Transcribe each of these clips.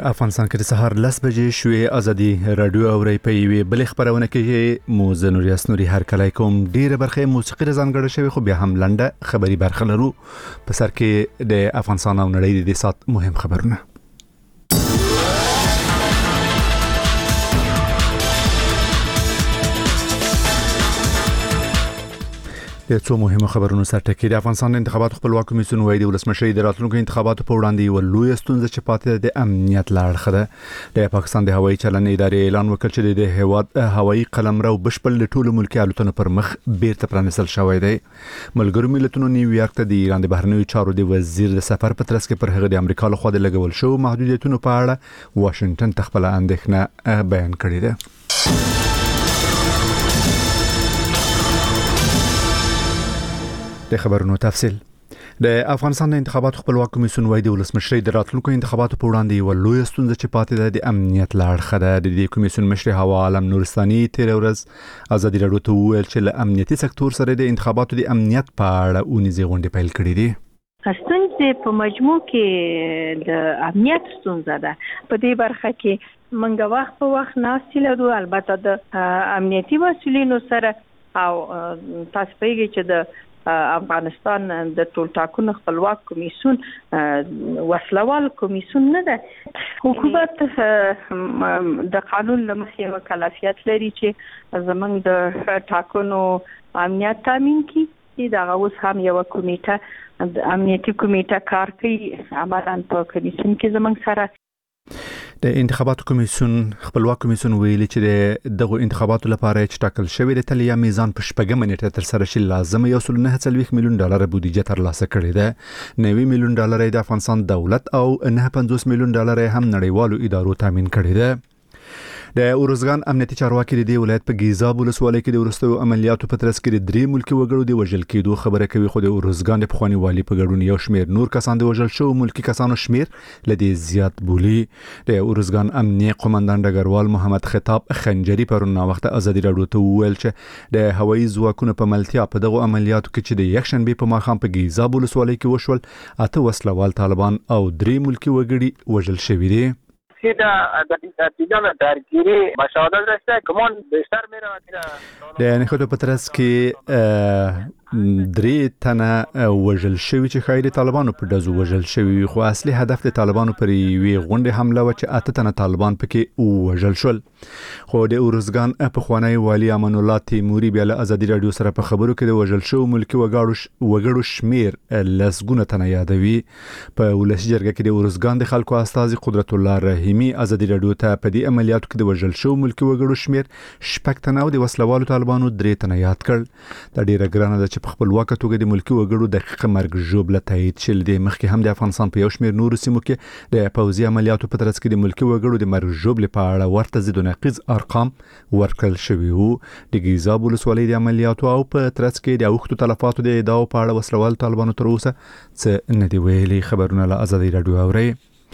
افغانستان کې د سهار 10 بجې شوې ازادي رادیو اوري په یوې بل خبرونه کې مو زنوریاس نوري هر کله کوم ډیره برخه موسیقي ځانګړې شوی خو بیا هم لنډه خبري برخه لرو په سر کې د افغانستان او نړۍ د سات مهم خبرونه د څو مهمه خبرونو سره ټکی د افغانستان انتخاباتو خپلواک کمیسیون وایي د ولسمشری د راتلونکو انتخاباتو په وړاندې یو لوی ستونزه چې پاتې د امنیت لا اړخ ده د پاکستان د هوایي چلن ادارې اعلان وکړ چې د هواد هوایي قلمرو بشپړ له ټولو ملکي الوتنو پر مخ بیرته پرانیستل شوی دی ملګرو ملتونو نیویارک ته د ایران د بهرنیو چارو د وزیر د سفر په ترڅ کې پر هغه د امریکا لخوا د لګول شو محدودیتونو په اړه واشنگټن تخپل اندېښنه بیان کړې ده د خبرونو تفصیل د افغانستان د انتخاباتو خپلواک کمیسیون وایي د ولسمشری د راتلونکو انتخاباتو په وړاندې یو لوی ستونزه چې پاتې ده د امنیت لا اړخ ده د دې کمیسیون مشر هوا عالم نورستاني تیر ورځ ازادي رادیو ته ویل چې له امنیتي سکتور سره د انتخاباتو د امنیت په اړه اونیزه غونډه پیل کړې دي ستونزه په مجموع کې د امنیت ستونزه ده په دې برخه کې منګه وخت په وخت ناستې لرو البته د امنیتي مسولینو سره او تاسو پیږي چې د افغانستان د ټول ټاکنو خپلواک کمیسیون وسلوال کمیسیون نه ده حکومت د قانون لمخې مکلفیت لري چې زمونږ د ټاکنو امنیت تامین کړي دا اوس هم یو کمیټه د امنیتي کمیټه کار کوي عملاً په کمیسیون کې زمونږ سره د انتخاباتو کمیسیون خپلواک کمیسیون ویلي چې دغه انتخاباتو لپاره چې ټاکل شوی د تلیا میزان په شپږم نیټه تر سره شي لازم یو $9.3 میلیون بودیجه ترلاسه کړې ده $9 میلیون د افغانستان دولت او $9.50 میلیون هم نړیوالو ادارو تامین کړي ده د اورزګان امنیتي چارواکي د ولایت په گیزاب ولسوالۍ کې د ورستو عملیاتو په ترڅ کې د 3 ملکی وګړو د وژل کېدو خبره کوي خو د اورزګان د پخوانی والی په ګډون یو شمیر نور کسان د وژل شو ملکی کسانو شمیر لدی زیات بولی د اورزګان امنیه قومندان ډګروال محمد خطاب خنجری پرونه وخت ازادي رادیو ته ویل چې د هوایي ځواکونو په ملتیا په دغه عملیاتو کې چې د یکشنبه په ماښام په گیزاب ولسوالۍ کې وشول اته وسلوال طالبان او 3 ملکی وګړي وژل شوی دي سیدا دیدن درگیری مشاهده داشته کمان بیشتر میره د نخودو په ترڅ کې 3 تنه وژل شوی چې خایي طالبانو په دزو وژل شوی خو اصلي هدف د طالبانو پر وی غونډه حمله و چې اته تنه طالبان پکې وژل شول خو د اورزګان په خوانی والی امان الله تیموري بیا له ازادي رادیو سره په خبرو کې د وژل شو ملکی وګړو شمیر لسګونه تنه یادوي په ولسی جرګه کې د اورزګان د خلکو استاذ قدرت الله رحیمی ازادي رادیو ته په دې عملیاتو کې د وژل شو ملکی وګړو شمیر شپږ تنه او د وسلوالو طالبانو 3 تنه یاد کړل د ډیره ګرانه د په خپلواک توګه د ملکی وګړو دقیق مرګ ژوبله تایید شل د مخکې هم د افغانستان په یو شمیر نور سیمو کې د پوځي عملیاتو په ترڅ کې د ملکی وګړو د مرګ ژوبله په اړه ورته ضد نقیض ارقام ورکړل شوی وو د گیزاب ولسوالۍ د عملیاتو او په ترڅ کې د اوښتو تلفاتو د ادعاو په اړه وسلوال طالبانو تر اوسه څه نه دی ویلي خبرونه له ازادي رادیو اوري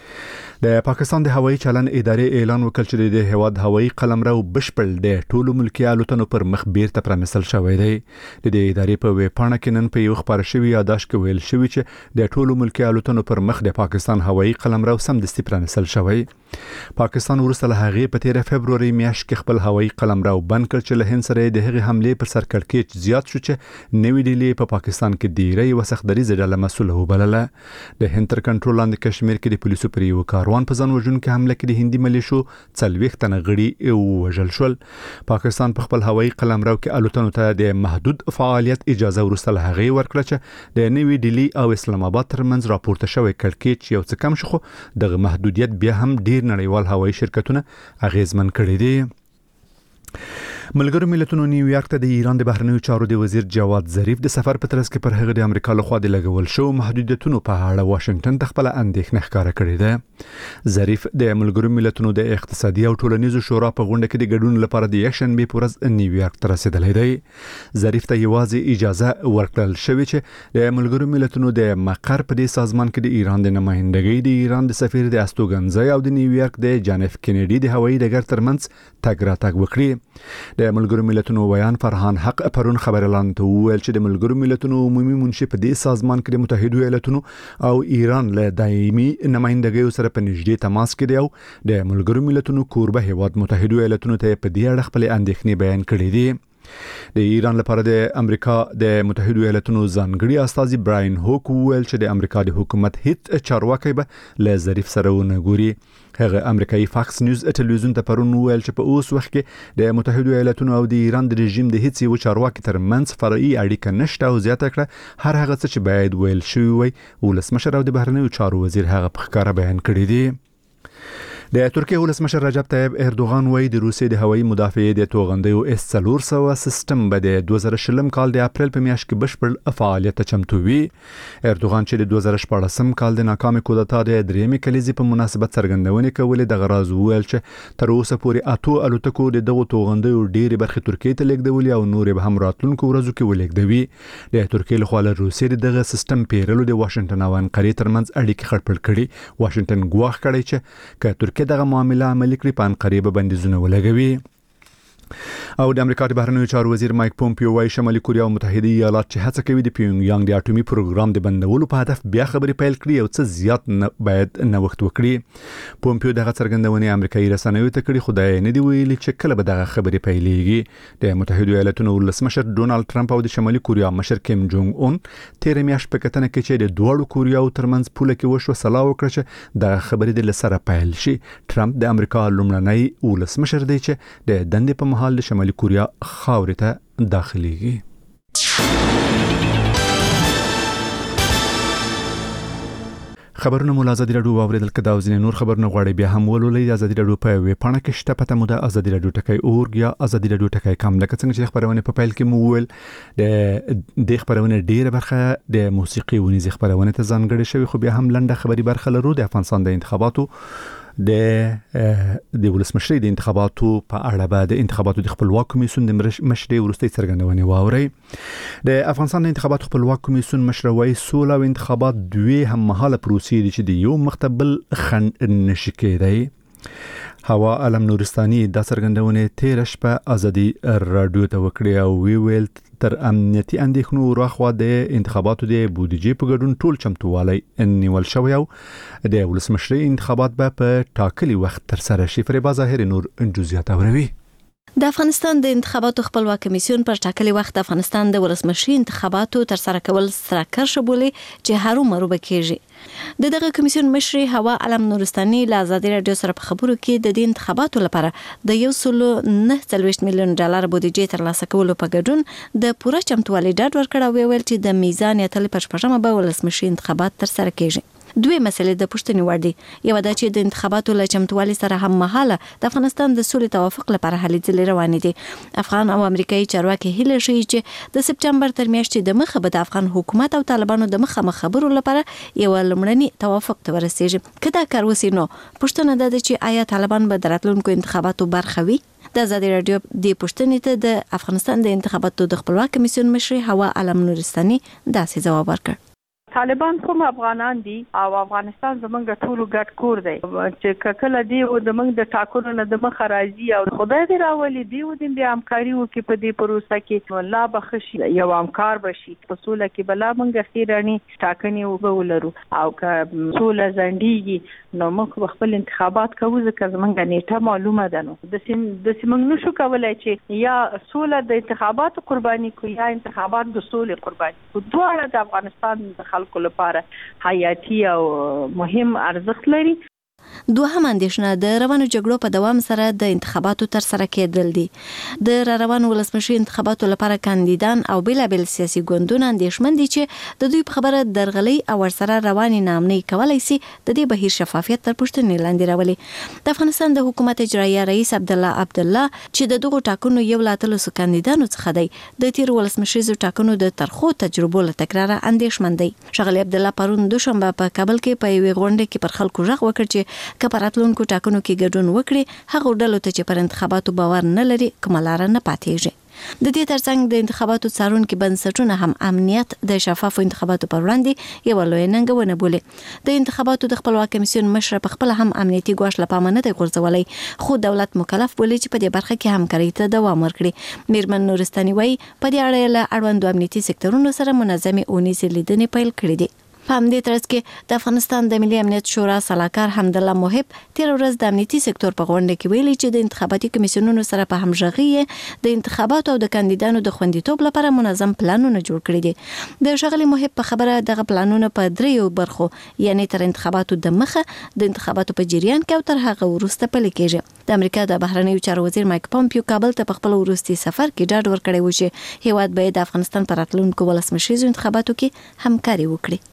د پاکستان د هوایي چلن ادارې اعلان وکړ چې د هواد هوایي قلمرو بشپړ د ټولو ملکي الوتنو پر مخ بیرته پرانیستل شوی دی د دې ادارې په ویب پاڼه کې نن په یو خبر شوی یاداش کې ویل شوی چې د ټولو ملکي الوتنو پر مخ د پاکستان هوایي قلمرو سمدستي پرانیستل شوی پاکستان ورسره هغه په 13 فبرवरी میاشت کې خپل هوایي قلمرو بند کړ چې له هند سره د هغه حمله پر سر کړکېچ زیات شو چې نوې ډیلی په پاکستان کې ډیری وسخدري زړه مسؤل وبلله د هند تر کنټرول لاندې کشمیر کې د پولیسو پر یو کاروان په ځان وژونکو حمله کې د هندي ملیشو 40 تنه غړي وژل شول پاکستان په خپل هوایي قلمرو کې الوتنو ته د محدود فعالیت اجازه ورسره هغه ورکړه چې د نوې ډیلی او اسلام آباد ترمنځ راپورته شوی کړکېچ یو څه کم شو دغه محدودیت بیا هم ډیر نړیوال هوایي شرکتونه اغیزمن کړي دي ملګرو ملتونو نیویارک ته د ایران د بهرنیو چارو د وزیر جواد ظریف د سفر په ترڅ کې پر هغه د امریکا لخوا د لګول شو محدودیتونو په اړه واشنگټن ته خپل اندېښنه ښکاره کړې ده ظریف د ملګرو ملتونو د اقتصادي او ټولنیزو شورا په غونډه کې د ګډون لپاره د یکشنبه په ورځ نیویارک ته رسیدلی دی ظریف ته یوازې اجازه ورکړل شوې چې د ملګرو ملتونو د مقر په دې سازمان کې د ایران د نمائندګۍ د ایران د سفیر د استوګنځي او د نیویارک د جان اف کینیډي د هوایي ډګر ترمنځ تګ راتګ وکړي د ملګرو ملتونو ویان فرحان حق پرون خبرلاند ته ویل چې د ملګرو ملتونو عمومي منشي په دې سازمان کې د متحده ایالاتونو او ایران له دایمي نمائندګیو سره په نږدې تماس کې دی او د ملګرو ملتونو کوربه هیواد متحده ایالاتونو ته په دې اړه خپل اندېښنې بیان کړې دي. د ایران لپاره د امریکا د متحده ایالاتونو ځانګړي استازي براین هوک ویل چې د امریکا د حکومت هیڅ چارواکي به له ظریف سره ونه ګوري. هغه امریکایي فاکس نیوز ټلویزیون ته پرون ویل چې په اوس وخت کې د متحده ایالاتونو او د ایران د رژیم د هیڅ یو چارواکي ترمنځ فرعي اړیکه نشته او زیاته کړه هر هغه څه چې باید ویل شوی وي ولسمشر او د بهرنیو چارو وزیر هغه په ښکاره بیان کړی دی. د ترکیه ولسمشر رجب طیب اردوغان وایي د روسیې د هوایي مدافعې د توغندیو S-400 سیستم به د 2020 کال د اپریل په میاشت کې بشپړ فعالیت چمتو وي. اردوغان چې د 2014 کال د ناکامې کودتا د درېمې کلیزې په مناسبت څرګندونې کولې د غراض ویل چې تر اوسه پورې اتو الوتکو د دغو توغندیو ډېرې برخې ترکیې ته لیږدولې او نورې به هم راتلونکو ورځو کې ولیږدوي. د ترکیې لخوا له روسیې دغه سیستم پیرلو د واشنگټن او انقرې ترمنځ اړیکې خړپړ کړي. واشنگټن ګواښ کړی چې که ترکیه دغه معامله عملي کړي په انقرې به بندیزونه ولګوي. او د امریکا د بهرنیو چارو وزیر مایک پومپیو وايي شمالي کوریا او متحده ایالات چې هڅه کوي د پیونګ یانګ د اټومي پروګرام د بندولو په هدف بیا خبرې پیل کړي او څه زیات باید نوښت وکړي. پومپیو دغه څرګندونې امریکایي رسنیو ته کړي خو دا نه دی ویلي چې کله به دغه خبرې پیلېږي. د متحده ایالاتونو ولسمشر ډونالد ټرمپ او د شمالي کوریا مشر کیم جونګ اون تیر میاشت په کتنه کې چې د دوه کوریاو ترمنځ پوله کې وشو سلا وکړه چې د خبرې د لسره پیل شي. ټرمپ د امریکا لومړنی ولسمشر دی چې د دندې په مهال د شمالي کوریا خاورې ته داخليږي. خبرونه مو ازادي رادیو واوریدل کدا او ځینې نور خبرونه غواړي بیا هم ولولئ. ازادي رادیو په ویب پاڼه کې شته پته مو د ازادي رادیو ټکی اورګ یا ازادي رادیو ټکی کام لکه څنګه چې خبرونه په پیل کې مو ول د خبرونه ډیره برخه د موسیقي ونیز خبرونه ته ځانګړې شوی خو بیا هم لنډه خبري برخه لرو. د افغانستان د انتخاباتو د ولسمشرۍ د انتخاباتو په اړه به د انتخاباتو د خپلواک کمیسیون د مشرۍ وروستۍ څرګندونې واوري. د افغانستان د انتخاباتو خپلواک کمیسیون مشر وايي سوله او انتخابات دوی هم مهاله پروسې دي چې د یو مختبل خنډ نشي کېدای. هوا علم نورستاني د څرګندونې تیر شپه ازادي رادیو ته وکړي او ویل تر امنیتي اندېښنو راخوا د انتخاباتو د بودیجې په ګډون ټول چمتووالی نیول شوی او د ولسمشرۍ انتخابات به په ټاکلي وخت تر سره شي. فریبا ظاهر نور جزئیات اوروي. د افغانستان د انتخاباتو خپلواک کمیسیون پر ټاکلي وخت د افغانستان د ولسمشرۍ انتخاباتو تر سره کول سره کړ شبولې چې هرو مرو بکیږي. دغه کمیسیون مشر هوا علم نورستاني له ازادي رادیو سره په خبرو کې د دې انتخاباتو لپاره د 1.9 میلیون ډالر بودیجې ترلاسه کولو په ګډون د پوره چمتووالي ډاډ ورکړ او ویل چې د میزان یتل په شپږمه به ولسمشرۍ انتخابات تر سره کیږي. دوی مسلې د پښتني وړ دي. یو دا چې د انتخاباتو له چمتووالي سره هم مهاله د افغانستان د سولې توافق لپاره هلې ځلې روانې دي. افغان او امریکایي چارواکي هیله شي چې د سپټمبر تر میاشتې د مخه به د افغان حکومت او طالبانو د مخه خبرو لپاره یو لمړني توافق ته ورسیږي. کدا کار وسینو پښتنه ده چې آیا طالبان به دراتلونکو انتخاباتو برخه وي. د ازادي رادیو د پښتنې ته د افغانستان د انتخاباتو د خپلواک کمیسیون مشر هوا علم نورستاني داسې ځواب ورکړ. طالبان کوم افغانان دي او افغانستان زمونږ ټولو ګډ کور دی چې کله دی او زمونږ د ټاکنو نه د مخ راځي او خدای دې راولي دی او د همکاري وکړي په دې پروسه کې الله بخښي یو همکار بشي په سوله کې بلا مونږ خیرانی ټاکنې وبولرو او که سوله زندګي نو موږ خپل انتخابات کوو ځکه زمونږ نیټه معلومه ده. نو د سیمنګ نشو کولای چې یا سوله د انتخاباتو قرباني کوي یا انتخابات د سولې قرباني کوي. دواړه د افغانستان د خلکو لپاره حیاتي او مهم ارزښت لري. دوهم اندېښنه د روانو جګړو په دوام سره د انتخاباتو تر سره کېدل دي. د روانو ولسمشي انتخاباتو لپاره کاندیدان او بېلابېل سیاسي ګوندونه اندېښمن دي چې د دوی په خبره درغلي او ورسره رواني نامنۍ کولای شي د دې بهیر شفافیت تر پوښتنې لاندې راولي. د افغانستان د حکومت اجرایه رئیس عبدالله چې د دغو ټاکنو یو لا اتلسو کاندیدانو څخه دی د تیر ولسمشریزو ټاکنو د ترخو تجربو له تکراره اندېښمن دی. ښاغلی عبدالله پرون دوشنبه په کابل کې په یوې غونډه کې پر خلکو غږ وکړ چې که په راتلونکو ټاکنو کې ګډون وکړي هغه ډلو ته چې پر انتخاباتو باور نه لري کومه لاره نه پاتېږي. د دې ترڅنګ د انتخاباتو څارونکو بنسټونه هم امنیت د شفافو انتخاباتو پر وړاندې یو لوی ننګونه بولي. د انتخاباتو د خپلواک کمیسیون مشر په خپل هم امنیتي ګواښ لپاره نه دی غورځولای، خو دولت مکلف بولي چې په دې برخه کې همکاري ته دوام ورکړي. میرمن نورستاني وایي په دې اړه له اړوندو امنیتي سکتورونو سره منظمې اونیزې لیدنې پیل کړې دي. په همدې ترڅ کې د افغانستان د ملي امنیت شورا سلاکار حمدالله محب تیر ورځ د امنیتي سکتور په غونډه کې ویلي چې د انتخاباتي کمیسیونونو سره په همغږي د انتخاباتو او د کاندیدانو د خوندیتوب لپاره منظم پلانونه جوړ کړي دي. د ښاغلي محب په خبره دغه پلانونه په دریو برخو یعنی تر انتخاباتو د مخه، د انتخاباتو په جریان کې او تر هغه وروسته پلي کېږي. د امریکا د بهرنیو چارو وزیر مایک پومپیو کابل ته په خپل وروستي سفر کې ډاډ ورکړی و چې هیواد به د افغانستان پر راتلونکو ولسمشریزو انتخاباتو کې همکاري وکړي.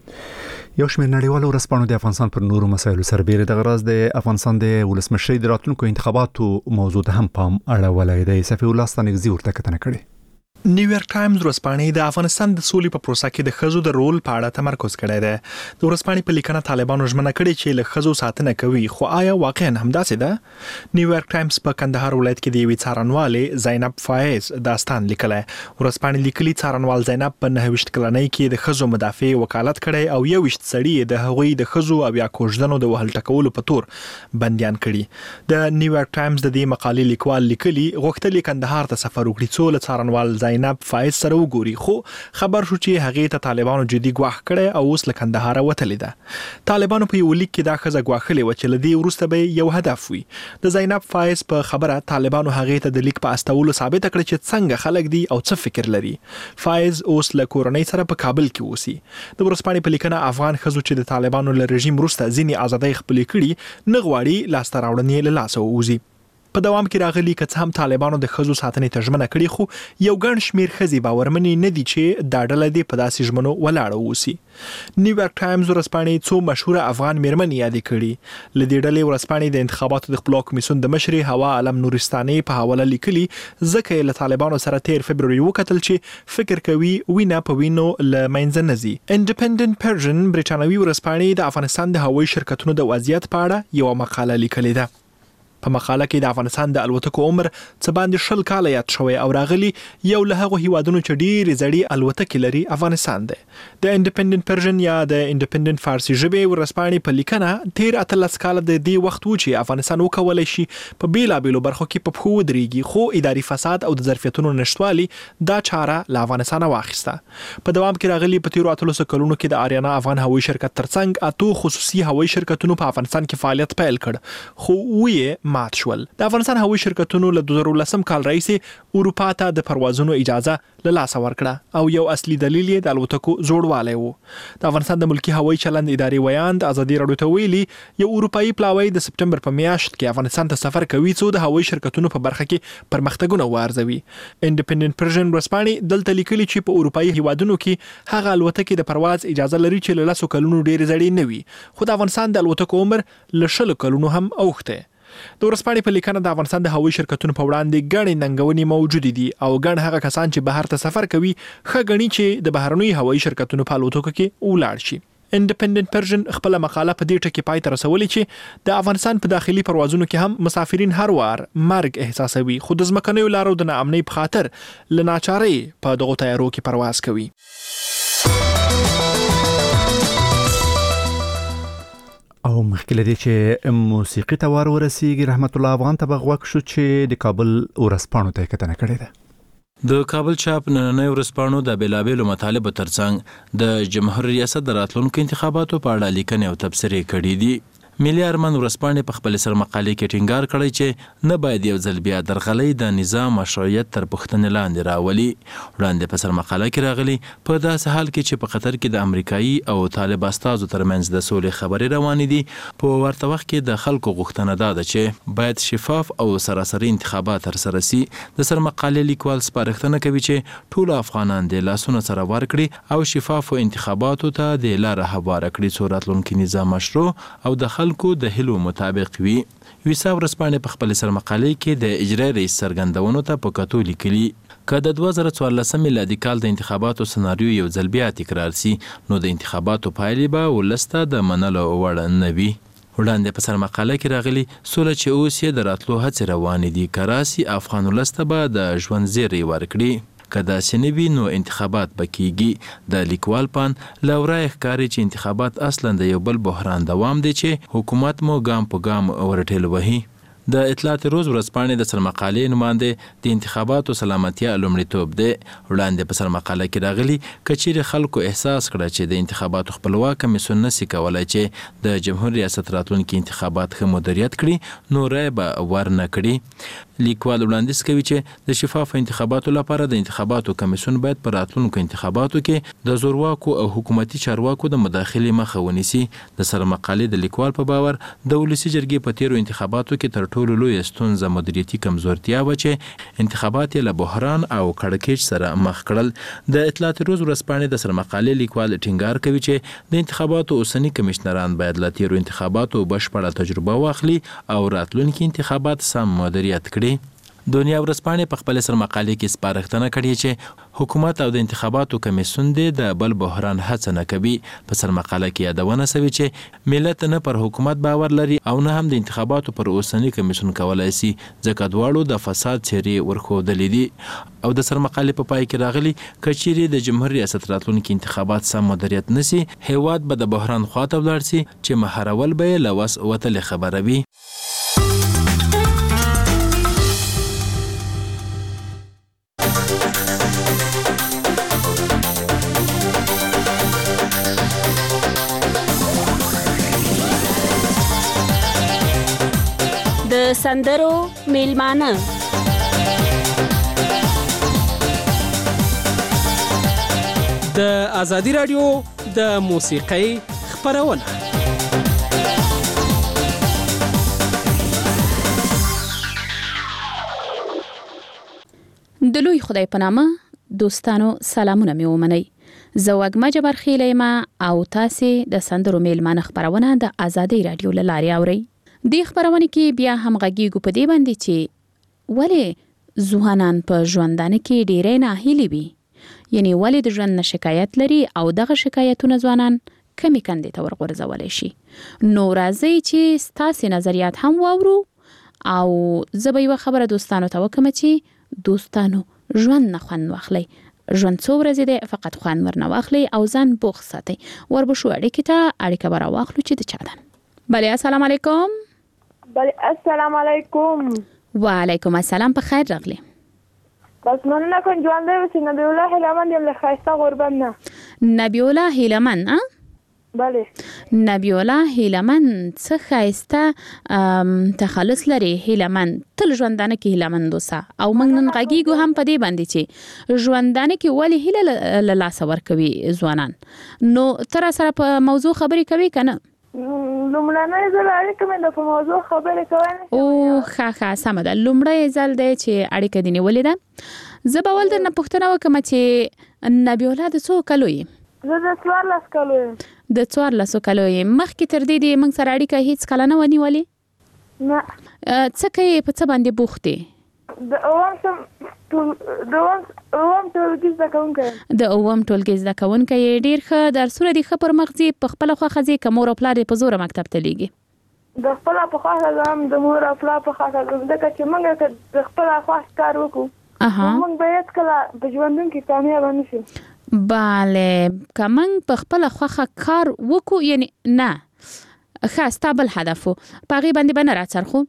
یو شمېر نړیوالو ورځپاڼو د افغانستان پر نورو مسایلو سربېره د غرض د افغانستان د ولسمشرۍ د راتلونکو انتخاباتو موضوع ته هم پام اړولی دی. صفي الله ستانکزي ورته کتنه کړې. نیویارک ټایمز ورځپاڼې د افغانستان د سولې په پروسه کې د ښځو د رول په اړه تمرکز کړی دی. د ورځپاڼې په لیکنه طالبانو ژمنه کړې چې له ښځو ساتنه کوي، خو آیا واقعا همداسې ده؟ نیویارک ټایمز په کندهار ولایت کې د یوې څارنوالې زینب فایز داستان لیکلی. ورځپاڼې لیکلي څارنوال زینب په 29 کلنۍ کې د ښځو مدافع وکالت کړی او 21 سړي د هغوی د ښځو او یا کوژدنو د وهل ټکولو په تور بندیان کړي. د نیویارک ټایمز د دې مقالې لیکوال لیکلي غوښتل کندهار ته سفر وکړي څو له څارنوال زینب فایز سره وګوري، خو خبر شو چې هغه ته طالبانو جدي ګواښ کړي او اوس له کندهار وتلې ده. طالبانو په یو لیک کې دا ښځه ګواښلې و چې لدی وروسته به یو هدف وي. د زینب فایز په خبره طالبانو هغه ته د لیک په استولو ثابت کړ چې څنګه خلک دي او څه فکر لري. فایز اوس له کورنۍ سره په کابل کې اوسي. د ورځپاڼې په لیکنه افغان ښځو چې د طالبانو له رژیم وروسته ځینې ازادۍ خپلې کړي نه غواړي لاسته راوړنې له لاسه ووځي. په دوام کې راغلي که څه هم طالبانو د ښځو ساتنې ته ژمنه کړې، خو یو ګڼ شمېر ښځې باورمنې نه دي چې دا ډله دې په داسې ژمنو ولاړه اوسي. نیویارک ټایمز ورځپاڼې څو مشهوره افغان میرمنې یادې کړي. له دې ډلې ورځپاڼې د انتخاباتو د خپلواک کمیسیون د مشرې هوا علم نورستاني په حواله لیکلي ځکه یې له طالبانو سره تیر فبروري وکتل چې فکر کوي وینه په وینو له منځه نه ځي. انډیپندنت پرژن برېټانوي ورځپاڼې د افغانستان د هوایي شرکتونو د وضعیت په اړه یوه مقاله لیکلې ده. په مقاله کې د افغانستان د الوتکو عمر څه باندې 20 کاله یاد شوی او راغلی یو له هغو هیوادونو چې ډېرې زړې الوتکې لري افغانستان دی. د انډیپندنت پرژن یا د انډیپندنت فارسي ژبې ورځپاڼې په لیکنه تیر 18 کاله د دې وخت و چې افغانستان وکولای شي په بیلابېلو برخو کې په پښو ودرېږي، خو اداري فساد او د ظرفیتونو نشتوالي دا چاره له افغانستان واخیسته. په دوام کې راغلی په تیرو 18 کلونو کې د آریانا افغان هوایي شرکت ترڅنګ 8 خصوصي هوایي شرکتونو په افغانستان کې فعالیت پیل کړ، خو وې مات شول. د افغانستان هوایي شرکتونو له 2010 کال راهیسې اروپا ته د پروازونو اجازه له لاسه ورکړه او یو اصلي دلیل یې د الوتکو زوړوالی و. د افغانستان د ملکی هوایي چلند ادارې ویاند ازادي راډیو ته ویلي یو اروپایي پلاوی د سپټمبر په میاشت کې افغانستان ته سفر کوي څو د هوایي شرکتونو په برخه کې پرمختګونه وارزوي. انډیپندنت پرژن ورځپاڼې دلته لیکلي چې په اروپایي هیوادونو کې هغه الوتکې د پرواز اجازه لري چې له 10 کلونو ډېرې زړې نه وي، خو د افغانستان د الوتکو عمر له 20 کلونو هم اوښته. د ورځپاڼې په لیکنه د افغانستان د هوایي شرکتونو په وړاندې ګڼې ننګونې موجود دي او ګڼ هغه کسان چې بهر ته سفر کوي ښه ګڼي چې د بهرنیو هوایي شرکتونو په الوتکو کې ولاړ شي. انډیپندنت پرژن خپل مقاله په دې ټکي پای ته رسولې چې د افغانستان په داخلي پروازونو کې هم مسافرین هر وار مرګ احساسوي، خو د ځمکنیو لارو د ناامنۍ په خاطر له ناچارۍ په دغو تیارو کې پرواز کوي. او مخکې لدی چې موسیقي ته وار ورسیږي رحمت الله افغان ته بغوښ شو چې د کابل ورځپاڼو ته کتنه کړې ده. د کابل چاپ نننۍ ورځپاڼو د بیلابېلو مطالبو ترڅنګ د جمهور ریاست د راتلونکو انتخاباتو په اړه لیکنې او تبصرې کړې دي. ملي ارمان ورځپاڼې په خپل سر مقالې کې ټینګار کړی چې نه باید یو ځل بیا درغلۍ د نظام مشروعیت تر پوښتنې لاندې راولي. وړاندې په سر مقاله کې راغلي په داسې حال کې چې په قطر کې د امریکایي او طالب استازو ترمنځ د سولې خبرې روانې دي، په ورته وخت کې د خلکو غوښتنه دا ده چې باید شفاف او سراسري انتخابات ترسره سي. د سر مقالې لیکوال سپارښتنه کوي چې ټول افغانان د لاسونو سره ورکړي او شفافو انتخاباتو ته د لاره هواره کړي څو راتلونکي نظام مشروع او د خلکو د هیلو مطابق وي. ویسا ورځپاڼې په خپل سر مقالې کې د اجرا رئیس څرګندونو ته په کتو لیکلي که د 2014 میلادي کال د انتخاباتو سناریو یو ځل بیا تکرار سي نو د انتخاباتو پایلې به ولسته د منلو وړ نه وي. وړاندې په سر مقاله کې راغلي سوله چې اوس یې د راتلو هڅې روانې دي کراسي افغان ولس ته به د ژوند زیری ورکړي که داسې نه وي نو انتخابات به کیږي د لیکوال پان له ورایه ښکاري چې انتخابات اصلا د یو بل بحران دوام دی چې حکومت مو ګام په ګام ورټېل وهي د اطلاعات روز ورځپاڼې د سرمقالې نماینده د انتخاباتو سلامتیا لومړیتوب دی وړاندې په سرمقاله کې راغلي کچېرې خلکو احساس کړه چې د انتخاباتو خپلواک کمیسیون نشي کولای چې د جمهور ریاست راتلونکي انتخابات ښه مدیریت کړي نو رای به ورنه کړي لیکوال وړاندیز کوي چې د شفاف انتخاباتو لپاره د انتخاباتو کمیسیون باید په راتلونکو انتخاباتو کې د زورواکو او حکومتي چارواکو د مداخلې مخه ونیسي د سرمقالې د لیکوال په باور د ولسي جرګې په تیرو انتخاباتو کې تر ټولو لویه ستونزه مدیریتي کمزورتیا و چې انتخابات یې له بحران او کړکېچ سره مخ کړل د اطلاعات روز ورځپاڼې د سرمقالې لیکوال ټینګار کوي چې د انتخاباتو اوسنی کمشنران باید له تیرو انتخاباتو بشپړه تجربه واخلي او راتلونکي انتخابات سم مدیریت کړي دنیا ورځپاڼې په خپل سرمقالې کې سپارښتنه کړې چې حکومت او د انتخاباتو کمیسیون د بل بحران هڅه نه کوي په سرمقاله کې یادونه شوې چې ملت نه پر حکومت باور لري او نه هم د انتخاباتو پر اوسنی کمیسیون کولای شي ځکه دواړو د فساد څېرې ورښودلې دي او د سرمقالې په پای کې راغلي کچېرې د جمهور ریاست راتلونکي انتخابات سم مدیریت نشي هیواد به د بحران خواته ولاړ شي چې مهارول به له وس وتلې خبره وي د سندرو میلمانه د ازادي رادیو د موسیقۍ خبرونه د لوی خدای په نامه دوستانو سلامونه مې ومنئ زه وګما جبر خیلې ما او تاسو د سندرو میلمانه خبرونه د ازادي رادیو لاري اوري د خبرونه کې بیا هم غږیږو په دې باندې چې ولې ځوانان په ژوندانه کې ډېرې ناهیلي وي یعنی ولې د ژوند شکایت لري او دغه شکایتونه ځوانان کمی کندې ته ورغورځولای شي نو راځي چې ستاسو نظریات هم واورو او زه به یو خبره دوستانو ته وکم چې دوستانو ژوند نه خوند واخلي ژوند څو ورځې دی فقط خوند ورنه واخلي او ځان بوخ ساتي وربشو اړیکې ته اړیکه برا واخلو چې د چا ده بله السلام علیکم بله السلام علیکم وعلیکم السلام په خیر راغلی بس مننه کوم ژوند دی چې نبی الله هیلمن یم له ښایسته غربت نه نبی الله هیلمن بله نبی الله هیلمن څه ښایسته تخلص لري هیلمن تل ژوندانه کې هیلمن دوسه او موږ نن غږیږو هم په دې باندې چې ژوندانه کې ولې هیله له لاسه ورکوي ځوانان نو تر سره په موضوع خبرې کوي کنه لومړنی ځل اړیکه مې د په موضوع خبرې کوي او ښه سمه ده لومړی ځل دی چې اړیکه دې نیولې ده زه به ول درنه پوښتنه وکړم چې نبی الله د څو کلو یې زه د 14 کلو یم د 14 کلو یې مخکې تر دې موږ سره اړیکه هیڅ کله نه ونیولې نه څه کوي په څه باندې بوخت دی د اوم ټولګي زده کوونکی ډیر ښه درسونه دي ښه پر مخځي په خپل خوښه ځي که مور او پلار په زور مکتب ته لیږي د خپل په خوښه ځم د مور او پلار په خوښه ځم ځکه چې موږ د خپل خوښه کار وکړو موږ باید کله په ژوندون کې کامیاب نشو bale کمن په خپل خوخه کار وکړو یعنی نه ښه ستابل هدفو پغې باندې بنه راڅرخو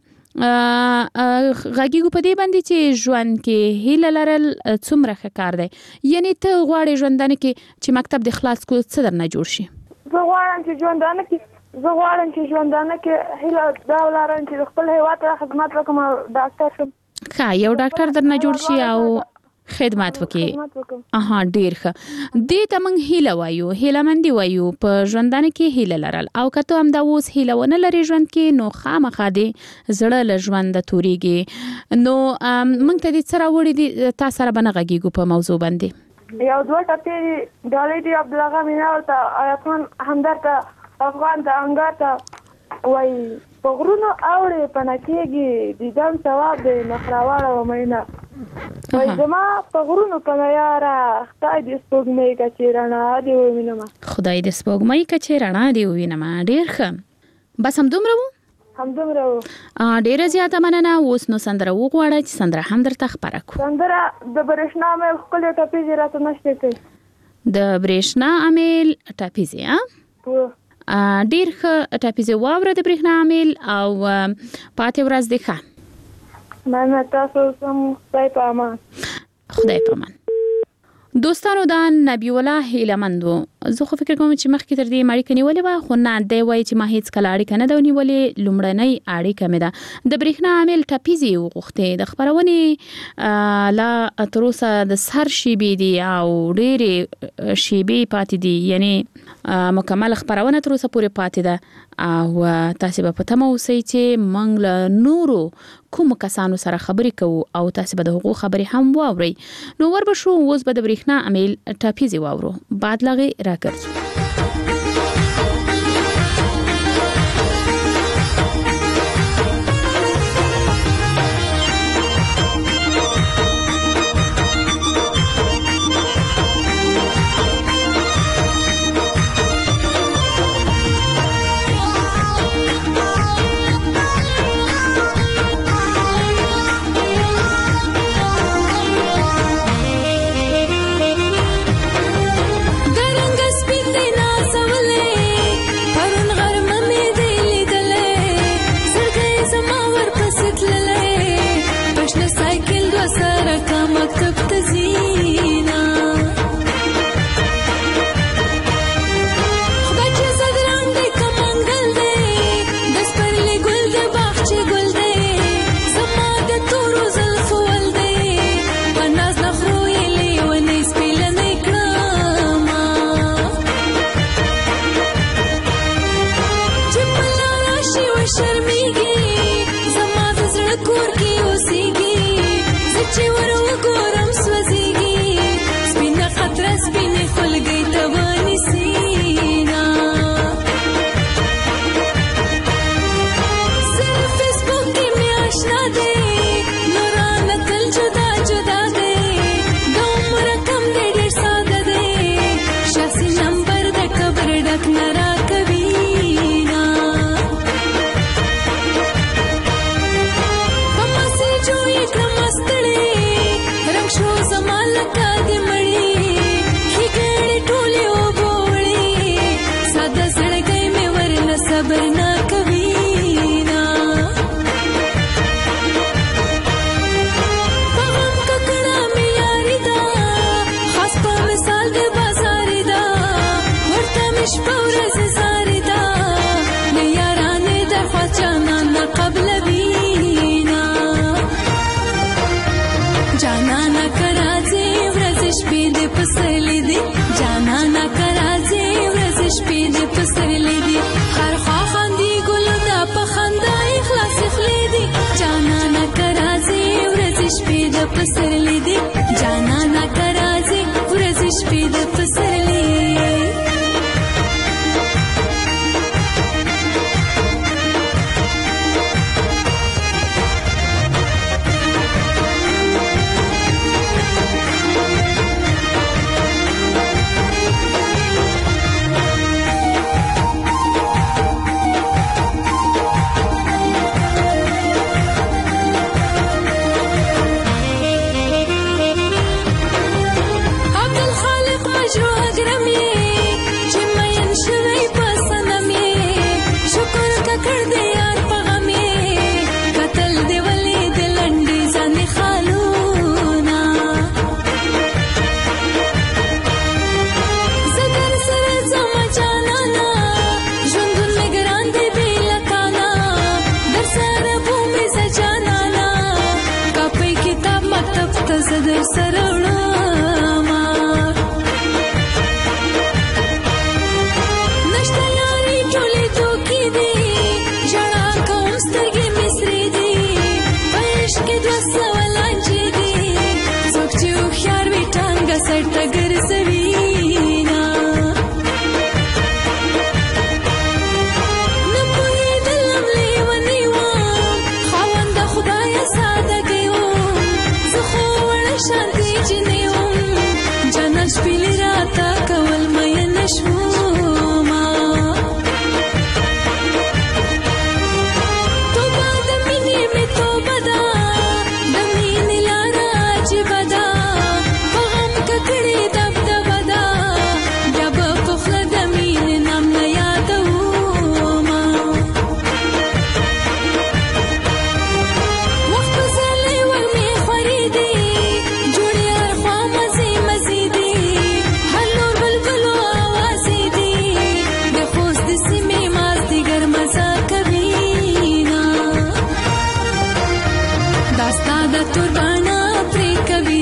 غږیږو په دې باندې چې ژوند کې هیله لرل څومره ښه کار دی یعنی ته غواړې ژوندانه کې چې مکتب د خلاص کو څه درنه جوړ شي زه غواړم چې ژوندانه کې هیله دا ولرم چې خپل هیواد ته خدمت وکړم او ډاکټر شم ښه یو ډاکټر درنه جوړ شي او خدمت وکي ډیر ښه دې ته موږ هیله وایو هیله مندي وایو په ژوندانه کې هیله لرل او کته هم دا اوس هیله ونه لري ژوند کې نو خامخا دې زړه له ژوند توريږي نو موږ ته دې سره وړي دي تاسو سره بنه غږیږو په موضوع باندې یو دوه ټپې ډالۍ دی عبد الله میناو ته آیتون همدرد افغان ته انګار ته وای په غرونو اورې پنکېږي دیدن ثواب دی مخراواړه و مینا وای زما په غرونو پنیاره خدای دې سپوږمۍ کچې رڼا دې ووینم خدای دې سپوږمۍ کچې رڼا دې ووینم ډېر ښه بس هم دومره وو همدومره وو. ډیره زیاته مننه. اوس نو سندره وغواړه چې سندره هم درته خپره کړو. سندره د برېښنا مې ښکلې ټپیزې راته نشته کوي. د برېښنا امیل ټپیزې ډیر ښه ټپیزې واوره د برېښنا امیل او پاتې ورځ دې ښه. مننه تاسو هم. خدای په امان. خدای په امان. دوستانو دا نبی الله هیلمند و. زه خو فکر کوم چې مخکې تر دې اړیکه نیولې و، خو نه دی وایي چې ما هیڅ کله اړیکه نه ده نیولې. لومړنۍ اړیکه مې ده د برېښنا عامل ټپیزې وغوښتې. د خپرونې لا تر اوسه د سر شیبې دي او ډېرې شیبې پاتې دي، یعنی مکمل خپرونه تر اوسه پورې پاتې ده او تاسو به په تمه اوسئ چې موږ له نورو کوم کسانو سره خبرې کوو او تاسو به د هغو خبرې هم واورئ. نو وربه شو اوس به د برېښنا امیل ټپیزې واورو. بعد لغې راګرځو.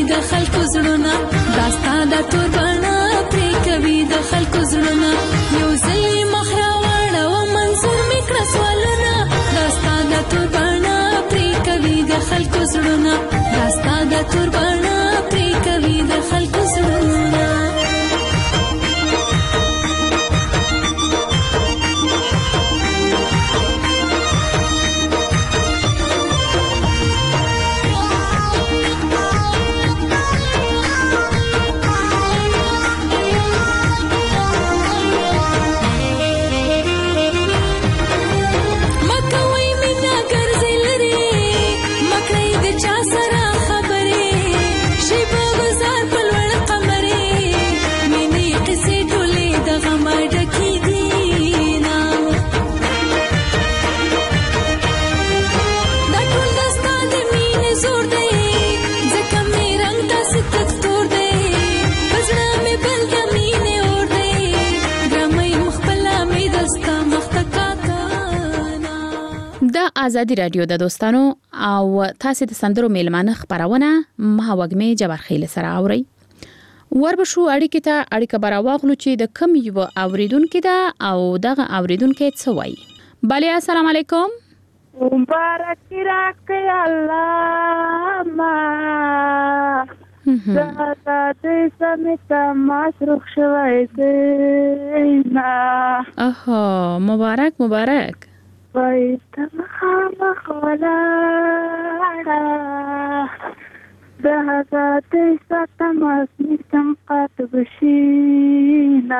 د خلکو زړونه داستا د تور بڼه پرې کوي د خلکو زړونه یو ځلې مخ راوړه او منظور مې کړه سوالونه داستا د تور بڼه پرې کوي د خلکو زړونه داستا د تور بڼه پرې کوي د خلکو زړونه ازادي رادیو د دوستانو او تاسو د سندرو میلمانه خبرونه ما وګمه جبر خیل سره اوري وربشو اړیکې ته اړیکه براواغلو چې د کم یو اوریدونکو دا او دغه اوریدونکو څه وایي بله السلام علیکم مبارک راکړه الله ما زه دې سمت ماسرخ شوي دینا مبارک وای تمام خلاړه د حضرت ستم اسم قط بشینا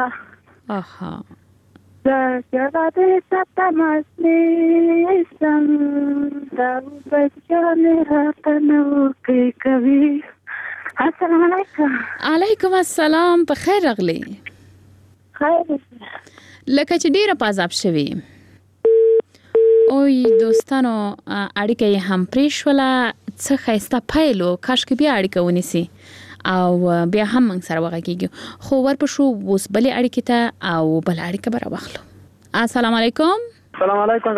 د حضرت ستم اسم د بچانه راتنو کوي السلام علیکم السلام په خیر راغلی خیر لکه چې ډیره پازاب شوی اوی دوستانو اړیکه هم پریښوله څه ښایسته پایلو کاشکې بیا اړیکه ونیسي او بیا هم موږ سره وغږیږو خو ورپسې اوس بلې اړیکې ته او بل اړیکه به راواخلو السلام علیکم السلام علیکم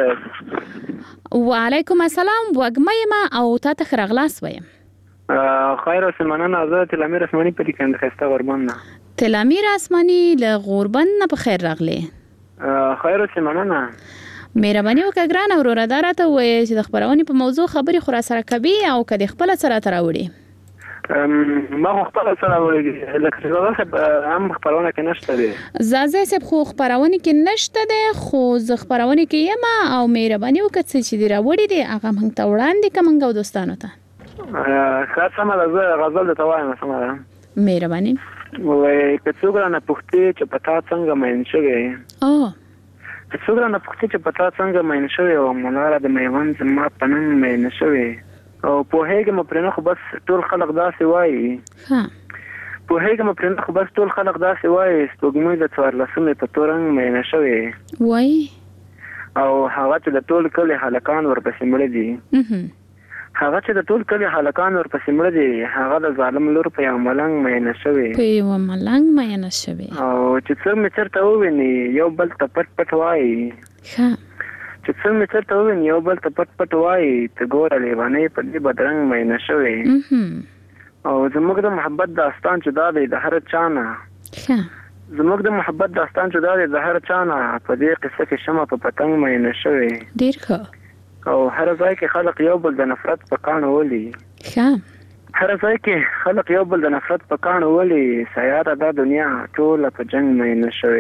وعلیکم السلام وږمه یم او تا ته ښه راغلاست وایم خیر اوسې مننه زه تلامیر اسماني په لیکن د ښایسته غوربند نه تلامیر اسماني له غوربند نه په خیر راغلی خیر اوسې مننه مهرباني وکړه ګرانه وروره دا راته ووایه چې د خپرونې په موضوع خبرې خو راسره کوي او که د خپله څه راته راوړي ما خو خپله څه راوړي لکه چې زازه صاحب هم خپرونه کې نشته دی زازه صاحب خو خپرونې کې نشته دی خو زه خپرونې کې یم او مهرباني وکړه چې دې راوړي دی هغه موږ ته وړاندې کړه موږ او دوستانو ته ښه سمه ده زه غزل درته وایم سمه ده مهرباني وایي که څوک رانه پوښتې چې په تا څنګه مین شوی څوک رانه پوښتې چې په تا څنګه مین شوی او مناره د میوند زما په نن مین شوی او پوهېږم پرې نه خو بس ټول خلک داسې وایي پوهېږم پرې نه خو بس ټول خلک داسې وایي سپوږمۍ د 14مې په تور رنګ مینه شوی وایي او هغه چې د ټول کلي هلکان ورپسې مړه دي هغه چې د ټول کلي هلکان ورپسې مړه دي هغه د ظالم لور په یو ملنګ مینه شوی په یو ملنګ مینه شوی او چې څوک مې چېرته وویني یو بل ته پټ پټ وایي چې څوک مې چېرته وویني یو بل ته پټ پټ وایي ته ګوره لیونۍ په دې بدرنګ مینه شوی او زموږ د محبت داستان چې دا دی د هر چا نه زموږ د محبت داستان چې دا دی د هر چا نه په دې قصه کې شمع په پتنګ مینه شوی ډېر ښه او هر ځای کې خلک یو بل د نفرت په کاڼو ولي هر ځای کې خلک یو بل د نفرت په کاڼو ولي سیاره دا دنیا ټوله په جنګ مینه شوی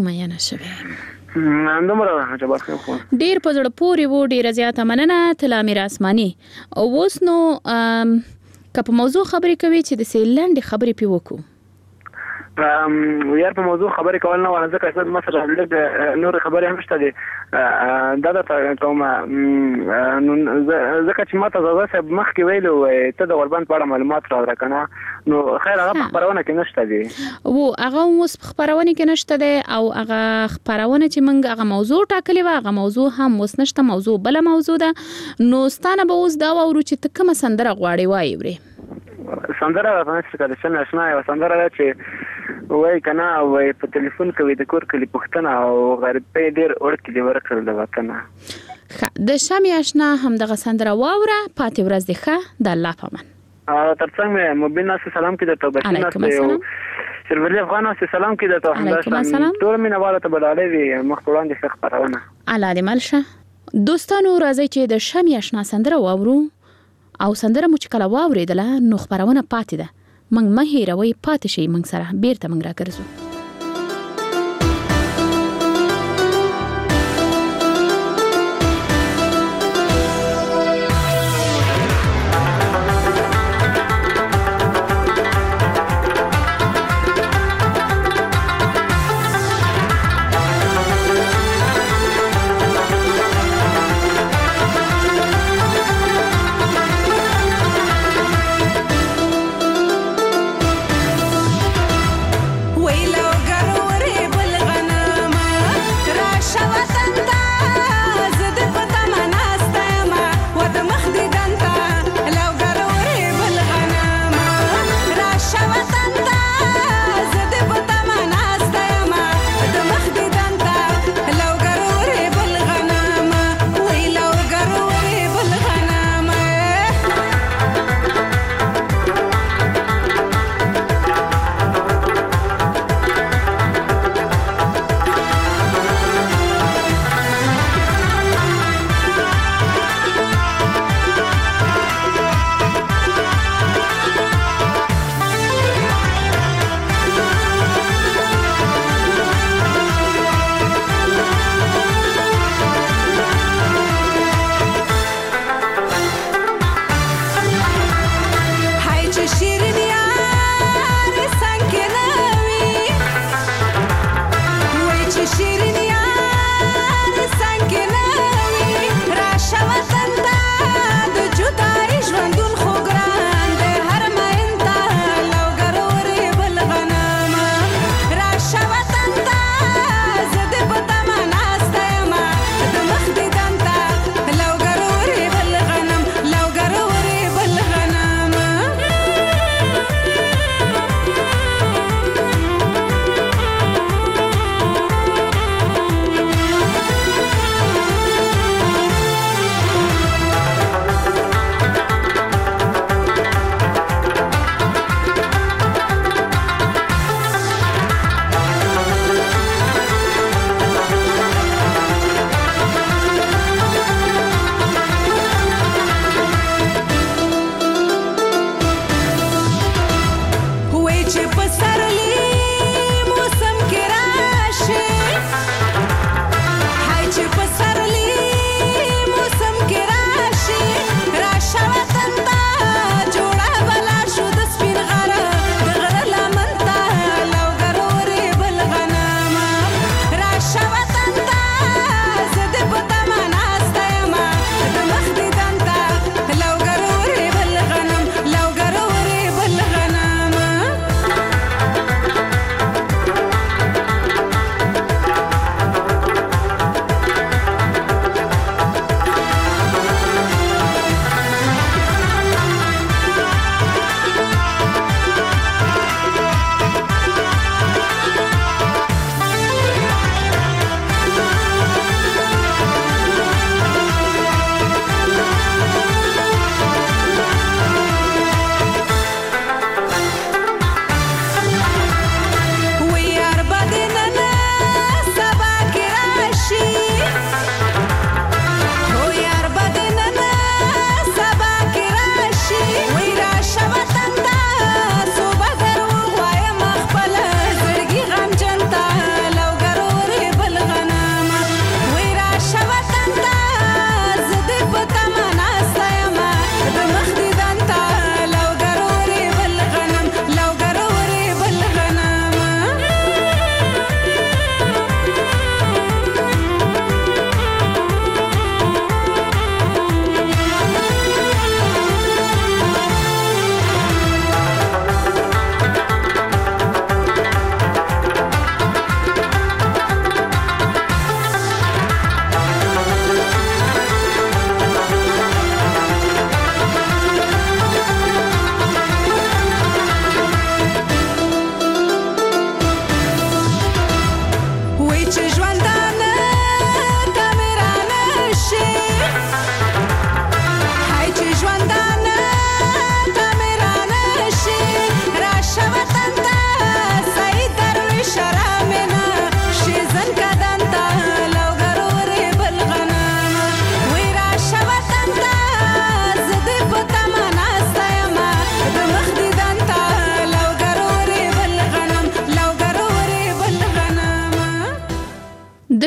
همدومره جبار خیم خو ډېر په زړه پورې و ډېره زیاته مننه تلامیر اسماني اوس نو که په موضوع خبرې کوي چې داسې لنډې خبرې پې وکړو یار په موضوع خبرې کول نه وانه ځکه چې مثلا لږ نور خبرې هم شته دي دا د کوم ځکه چې ماته زازه صاحب مخکې ویلو ته د غوربند په اړه معلومات راوړه کنه نو خیر هغه خبرونه کې نشته دي و هغه اوس خبرونه کې نشته دي او هغه خبرونه چې موږ هغه موضوع ټاکلې و هغه موضوع هم اوس نشته موضوع بل موضوع ده نو ستانه به اوس دا وورو چې ته کومه سندره غواړې وایې سندره راځي چې د نشنا یو سندره چې وای کنه وای په ټلیفون کوي د کور کلی پښتنه او غریبې ډېر اورکې دی ورکړل د وطن د شامي آشنا هم دغه سندره واوره پاتې ورځ دی ښه د الله پامان ترڅنګ مې مبین ناس سلام کې د توبه ناس شربري افغان ناس سلام کې د توبه ټول مینواله ته بلاله وی مخ وړاندې څخه خبرونه الله دې ملشه دوستانو راځي چې د شمع آشنا سندره واورو او سندره مو چې کله واورېدله نو خبرونه پاتې ده موږ مه هېروئ پاتې شئ موږ سره بیرته موږ راګرځو ویلا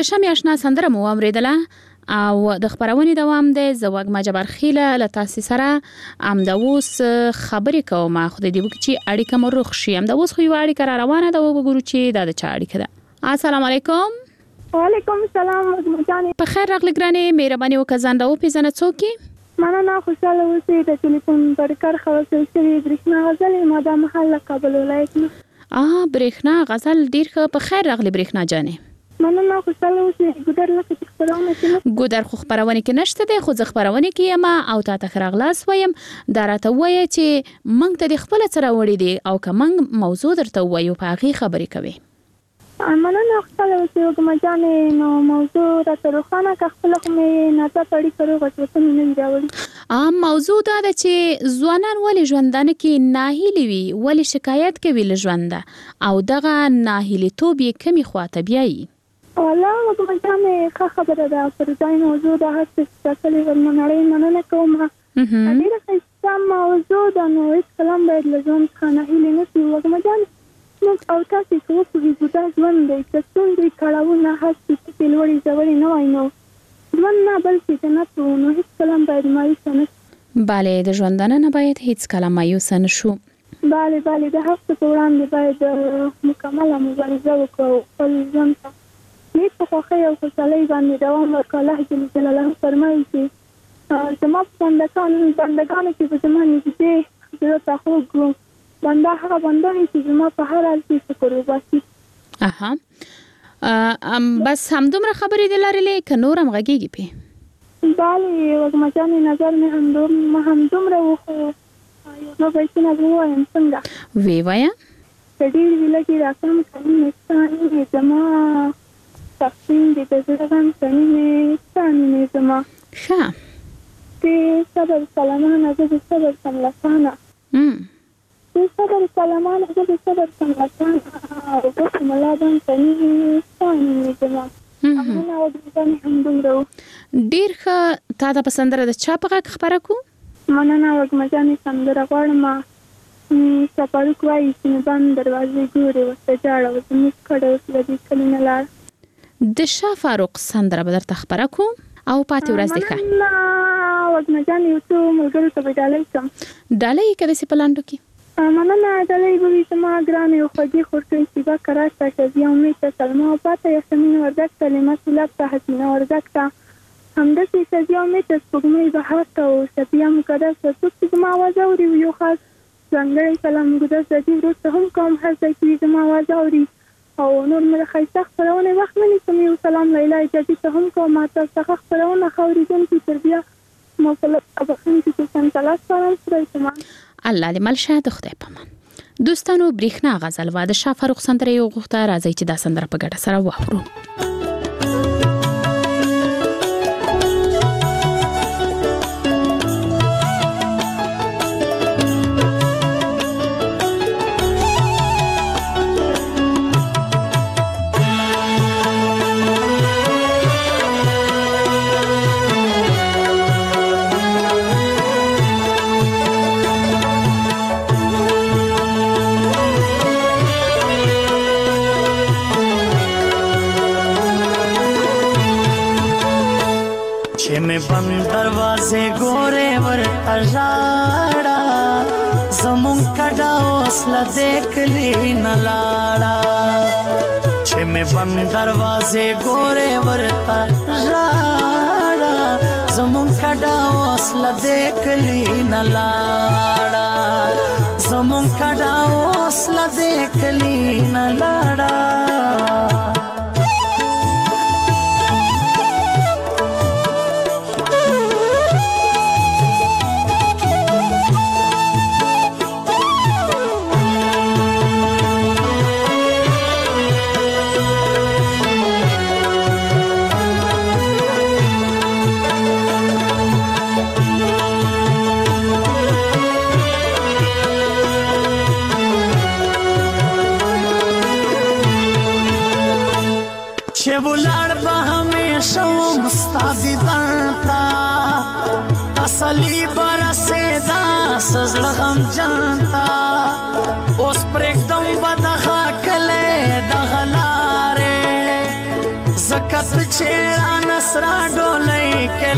د شمع آشنا سندره مو اوریدله او د خبرونې دوام د زوګما جبرخیله له تاسو سره د اوس خبرې کوم خو د دې وکړي اړیکه مو روغ شي د اوس خو یو اړیکه را روانه ده وګورو چې دا د چا اړیکه ده. السلام علیکم. وعلیکم السلام مجانې. په خیر راغلی ګرانې، مهرباني وکړه ځان راو پیژنه څوک یې؟ مننه، خوشاله اوسئ. د ټلیفون پر کار خلاصې شوې برېښنا غزل ما د محل کابل ولایت نه. برېښنا غزل ډیر ښه. په خیر راغلی برېښنا جانې. مننه، خوشاله اوسئ. ګودر لکه چې خبرونه کوي. ګودر خو خبرونه کې نشته ده، خو زه خبرونه کې یم او تا ته خراغلاس وایم. دا راته وایي چې موږ ته د خپل سره وړي دي او که موږ موضوع درته وایو په هغه خبرې کوي. مننه، خوشاله اوسئ. وګما جانې نو موضوع راته روښانه که خپل مې ناڅه پړی کړو غوښتنه نه راوړي. موضوع دا ده چې ځوانان ولې ژوندانه کې ناهیلي وي، ولې شکایت کوي له ژونده او دغه ناهیلیتوب یې کمې خواته بیایي. والله وګما جانې ښه خبره ده. پر ځای موضوع ده هر څه ټاکلې ورمنړۍ مننه کوم. ډېره ښایسته موضوع ده. نو هېڅ کلام باید له ژوند څخه ناهیلي نه شي. وګما جانې موږ او تاسې که وپوهېږو دا ژوند دی، که ستونزې کړاوونه هر څه ټکې لوړې ژورې نه وای نو ژوند نه بلکې جنت و. نو هېڅ کلام باید مایوسه نه شو. بله، د ژوندانه نه باید هېڅ کله مایوسه نه شو. بله د هر څه په وړاندې باید مکمله مبارزه وکړو او خپل ژوند ته نیک په خوښۍ او خوشحالۍ باندې دوام ورکړو. الله جل جلاله فرمایي چې زما په بندګانو کې به زما نږدې زړه ته خوږ بنده هغه بنده وي چې زما په هر حال کې شکر وباسي. بس همدومره خبرې دې لرلې که نور هم غږېږي پې؟ بله وګما جانې نظر مې همدومره و، خو یو دوه بیتونه به ووایم. څنګه وی وایه؟ که ډېر وي لږې راکم کني مې ستانې مې زما تقسیم دې د زړه غم کني مې ستانې مې زما ښه دې صبر سلامانه زه د صبر سم لسانه دې صبر سلامانه زه د صبر سم لسانه او بس ملا بم کني مې ستانې مې زما همدونه وګما جانې همدومره و. ډېر ښه. تا ته په سندره د چا په غږ خبره کو؟ مننه وګما جانې سندره غواړم. سپاروک وایي چې مې بند دروازې ګورې ورته جاړه و زموږ کډه اوس له دې کلي نه لاړه. د شاه فاروق سندره به درته خبره کو او پاتې ورځ دې ښه. مننه وګما جانې یو څو ملګرو ته به ډالۍ کړم. ډالۍ که داسې په لانډو کې؟ مننه، ډالۍ به وي زما ګرانې او خوږې خورکۍ شیبه کراش ته شزیه امید ته سلمه او پاته یاسمین وردګ ته لمه سولب ته حسینه وردګ ته همداسې شزیه امید ته سپوږمۍ بهار ته او شفیه مقدس ته څوک چې زما اواز اوري یو خاص ځانګړی سلام مقدس د دې وروسته هم کوم هر ځای کې زما اواز اوري او نور مې ښایسته خپرونې وخت نه نیسم. یو سلام لیلا اجازي ته هم کوم. ما تاسو څخه خپرونه ښه اورېدونکي تر بیا مفلت بخښونکي چې سنتلاس سلام خدای پامان. الله دې مل شه د خدای پامان. دوستانو برېښنا غزل و د شاه فاروق سندره یو غوښته. راځئ چې دا سندره په ګډه سره واورو. दरवाजे गोरे वर अजाड़ा जमुन कड़ा ओसला देख ली न लाड़ा छे में बंद दरवाजे गोरे वर अजाड़ा जमुन कड़ा ओसला देख ली न लाड़ा जमुन कड़ा ओसला देख ली न लाड़ा बुलाड़ हमेशा मुस्तादिदाता असली बरसे दास हम जानता उस पर एकदम बदखा कले दखलारे जक کت چیرا نسرا ډولۍ کې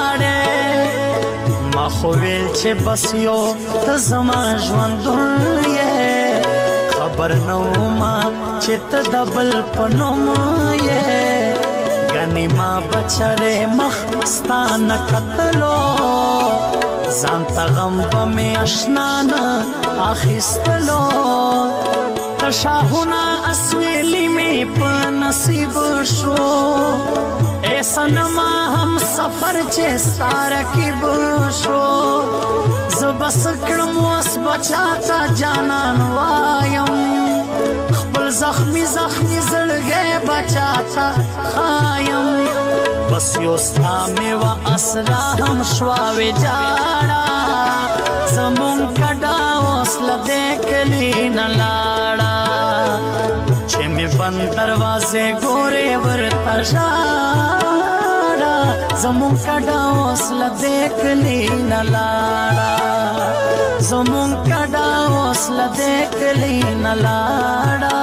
لاړې ما خو ویل چې بس یو ته زما ژوندون یې خبر نه ومه چې ته د بل په نوم یې ګنې ما بچړې مخ ستا نه کتلو ځان ته غم به مې اشنا نه اخیستلو تشاهونه اسویلی مې په نصیب شو اے سنما هم سفر چې ستا رکیب شو زه بس کړم اوس بچا ته جانان وایم خپل زخمی زړګی بچا ته خایم بس یو ستا مې و اسرا هم شوا وجاړه زمون کډا اوس لدې کلی نه لاړه چې مې بند دروازې ګورې ورته ژاړه زمون کډا اوس لدې کلی نه لاړه زمون کډا اوس لدې کلی نه لاړه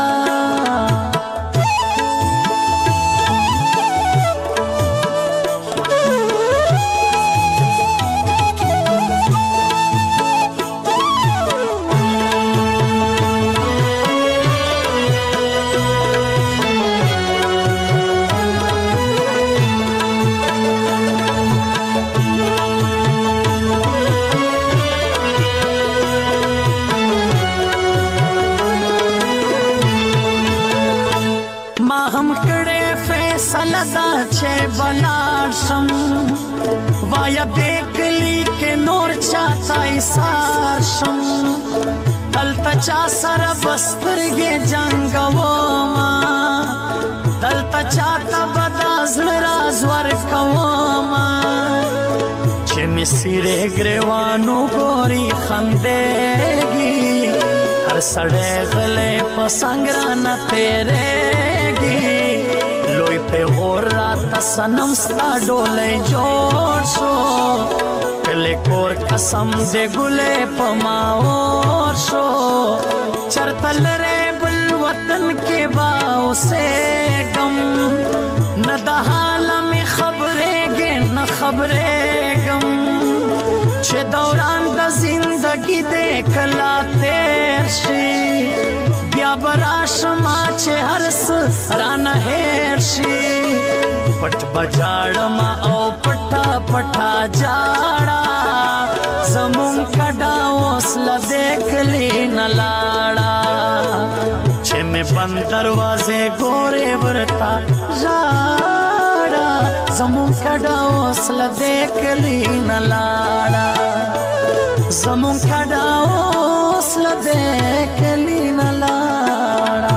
لدا چې بلار شم وایا دیکلی کې نور چاته ایثار شم دلته چا سره بسترګې جنګوما دلته چاته بداز راز ورکوما چې می سیره ګریوانو ګوري خندېږي هر سړی غلې په سنگرانه تیرېږي لوی په غور راته سنم ستا ډولۍ جوړ شو کلی کور قسم دې ګلې په ما اور شو چرته لرې بل وطن کې با اوسېږم نه د حاله مې خبرېږې نه خبرېږم چې دوران د زندګي دې کله تېر شي بیا براشما چې هر څه رانه هېر شي پټ بجاړما او پټا پټا جاړه زمون کډا اوس لدې کلی نه لاړه چې مې بند دروازې ګورې ورته ژاړه زمون کډا اوس لدې کلی نه لاړه زمون کډا اوس لدې کلی نه لاړه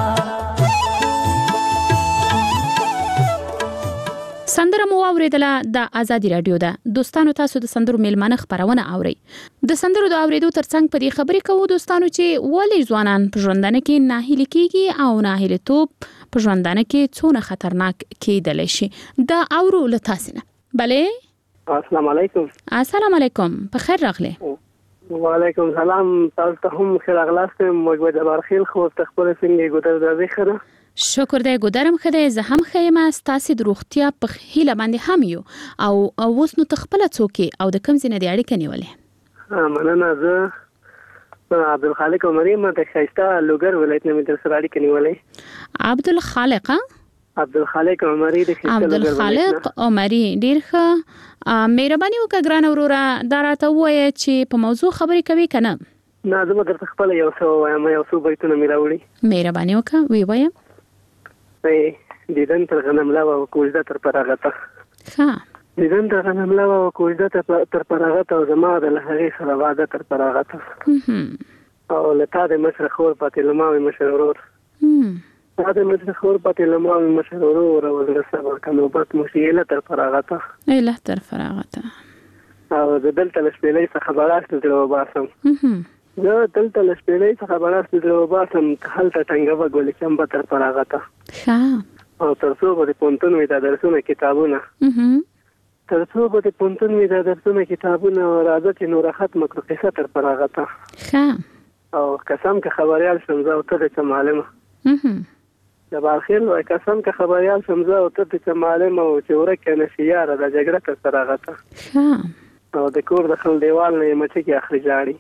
سندره مو اوریدله د آزادي رادیو ده دوستانو تاسو د سندرو میلمانه خبرونه اوري د سندرو د اوریدو ترڅنګ په دې خبرې کوو دوستانو چې ولې ځوانان په ژوندانه کې ناهیلي کیږي او ناهیلتوب په ژوندانه کې څونه خطرناک کېدل شي دا اورو لتاسنه بله السلام علیکم السلام علیکم په خیر راغله وعلیکم السلام تاسو ته هم خیر راغلاست موږ د بارخیل خو تخبر څنګه ګوتر د ذخره شکر دې ګدارم خدای زه هم خیمه ستاسو د روغتیا په هیله باندې هم یو او اوس نو تخپل څوکي او د کم زینه د اړیکې نیولې مننه زه عبدالخالق عمری ما د خیستا لوګر ولایت نه مې سره اړیکې نیولې عبدالخالق عمری د خیستا عبدالخالق عمری ډیر ښه مهرباني وکړه ګران وروره دا راته وایي چې په موضوع خبرې کوي کنه نه زه به درته خپل یو څه وایم یو څه بیتونه مې راوړي مهرباني وکړه وی وایم دیدن تر غنم لا او کوژده تر پراغته ها دیدن تر غنم لا او کوژده تر پراغته او زما د لهغه سره واده تر پراغته او لته د مشر خور پاتې لماوي مشر ورور دا د مشر خور پاتې لماوي مشر ورور او د صبر کنوبت مشیله تر پراغته اله تر پراغته او د دلته لشپېلې څخه خبرات د وباسم زه دلته لشپېلې څخه خبرات د وباسم هلته ټنګه وګولې چې هم تر پراغته ښه او ترڅو به پونتون وي د درسونه کتابونه ترڅو به پونتون وي د درسونه کتابونه او راځي چې نور ختمه کړو قصه تر پراغته ښه او قسم که خبريال شم زه او ته چې معلومه صباح الخیر وای قسم که خبریال سمزه او ته چې معلم او چې ورکه نشیاره د جګړه تر سره غته او د کور د خل دیوال نه مچ کې اخلي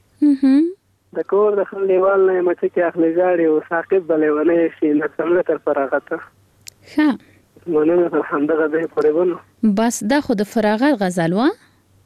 جاړي د کور د خل دیوال نه مچ کې اخلي جاړي او ساقب بلونه شي نه سمله تر سره غته مننه الحمدلله به پرې ونه بس دا خو د فراغت غزل و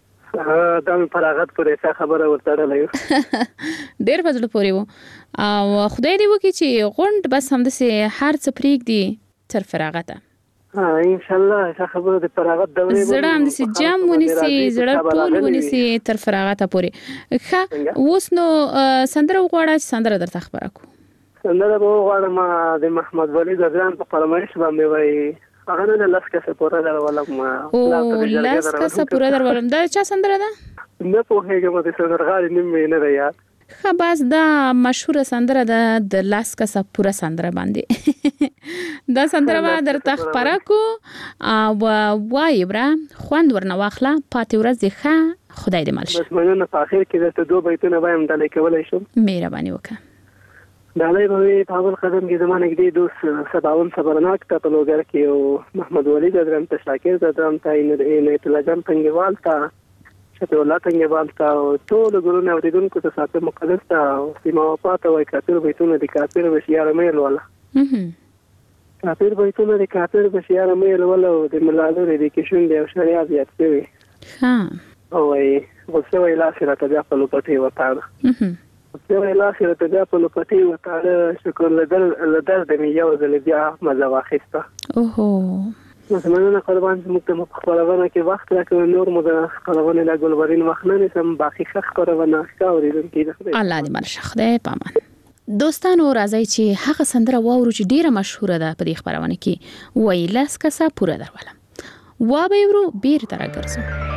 دا فراغت پرې څه خبره ورته لایو ډیر بدل پورې و او خدای دې وکړي چې غونډ بس هم د هر څه پریک دی تر فراغته ان شاء الله څه خبره د فراغت دورې زړه هم د جام ونیسي زړه ټول ونیسي تر فراغته پورې ښه اوس نو سندره وغواړه سندره درته خبره کو سندره وغواړم د محمد ولی ځان په فرمایش باندې وای هغه نه لاسکه پورا درولم او لاسکه پورا درولم دا چا سندره ده نه په هغه د سندرغاړي نیمه نه دی یاد خباس دا مشهور سندره ده د لاسکه پورا سندره باندې دا سندره ما درته خبره کو او وای برا خوند ورنه واخله پاتې ورځ ښه خدای دې مل شي بس مننه په اخر کې د دوه بیتونه وایم د لیکولای شم مهرباني وکړه دالای به په اول قدم کې زمانه کې دوست سباون صبرناک ته په لوګر کې او محمد ولی درم ته شاکر درم ته نه تلجم څنګهوال ته شته الله څنګهوال ته ټول ګورونه او دونکو ته ساتل مقدس ته سیما پاته وای کاتر بیتونه د کاتر بشیار مېل ولا کاتر بیتونه د کاتر بشیار مېل ولا د ملالو د کښون دی او شریعت یې اتوي ها او ای غوسه ویلا سره ته په لوپټي وتاړه یو الاخره ته دا په لوپټي وتاړه شکر لدر د یو ځل بیا مزه واخیسته اوهو زمونږ قربان زموږ په خبرونه کې وخت راکړو نور مو د خبرونه لا ګلورین وخت نه سم باقي خبرونه ښکاورې کېده الله دې مرشه خدای پامان دوستانو راځي چې هغه سندره واورو چې ډیره مشهوره ده په دې خبرونه کې وای لاس کسا پورا درولم وا به ورو بیر تر ګرځو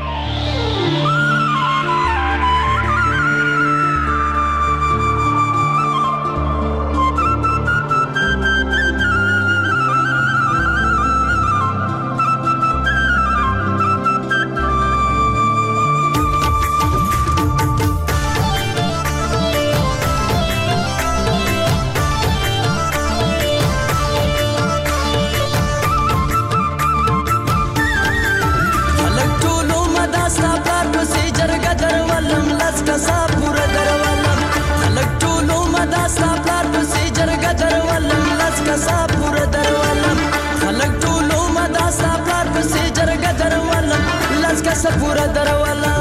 پورا دروالا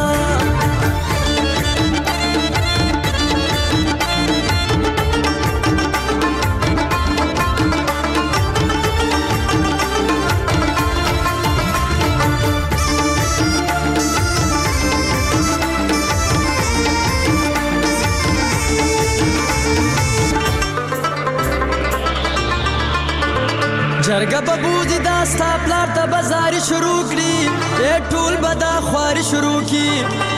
جرګه ببوزي دا ستا پلار ته بازاري شروع کړي ټول بدا خواري شروع کی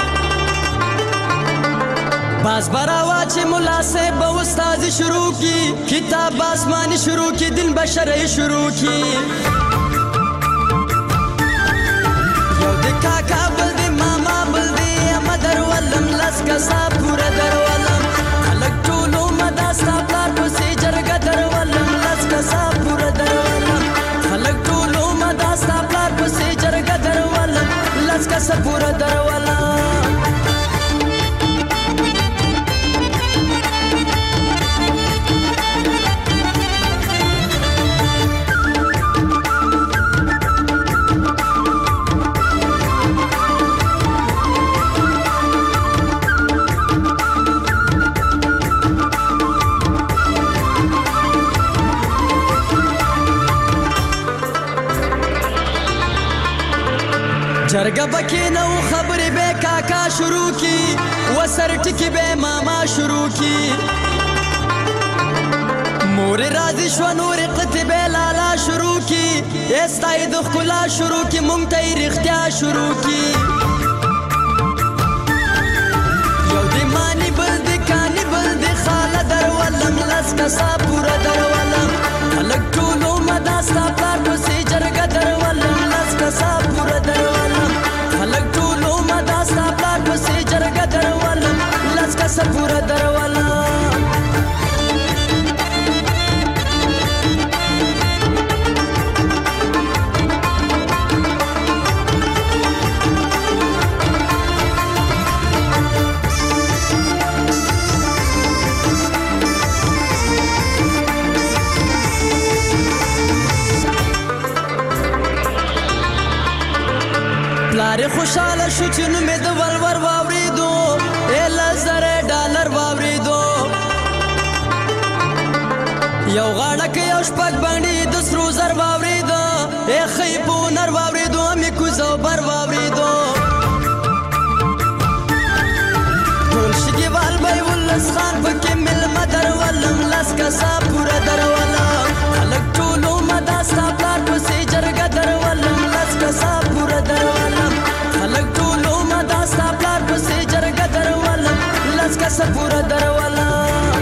باز براوا چې مولا صاحب به استاد شروع کی کتاب آسمانی شروع کی دل بشری شروع کی یو د کاکا بل دی ماما بل دی مدر ولم لس کسا پورا در ولم خلق ټولو مدا ستا پلار پسې جرګه در ولم لس کسا پورا در ولم خلق ټولو مدا ستا پلار پسې جرګه در ولم لس کسا پورا در ولم جرګه بکې نو خبرې به کاکا شروع کی وسر ټکی به ماما شروع کی مور راضي شو نور قطبه لالا شروع کی استاید خلا شروع کی مونږ ته رښتیا شروع کی یو دې مانی بل دې کانی بل دې خاله در ولم لس کسا پورا در ولم خلق ټولو مدا ستا پلار پسې جرګه در ولم لس کسا پورا در ولم خلق ټولو مدا ستا پلار پسې جرګه در ولم لس کسا پورا در ولم پلار خوشاله شو چې نومې د ولور واورېدو $1,000 واورېدو یو غاړه کې یو شپږ باندې د سرو زر واورېدو ښۍ په هنر واورېدو مې کوز او بر واورېدو ټول شګیوال به یې ولس خان پکې مېلمه درولم لس کسه پوره درولم خلک ټول عمده ستا پلار پسې جرګه درولم لس کسه پوره درولم خلک ټول عمده ستا پلار پسې جرګه درولم لس کسه پوره درولم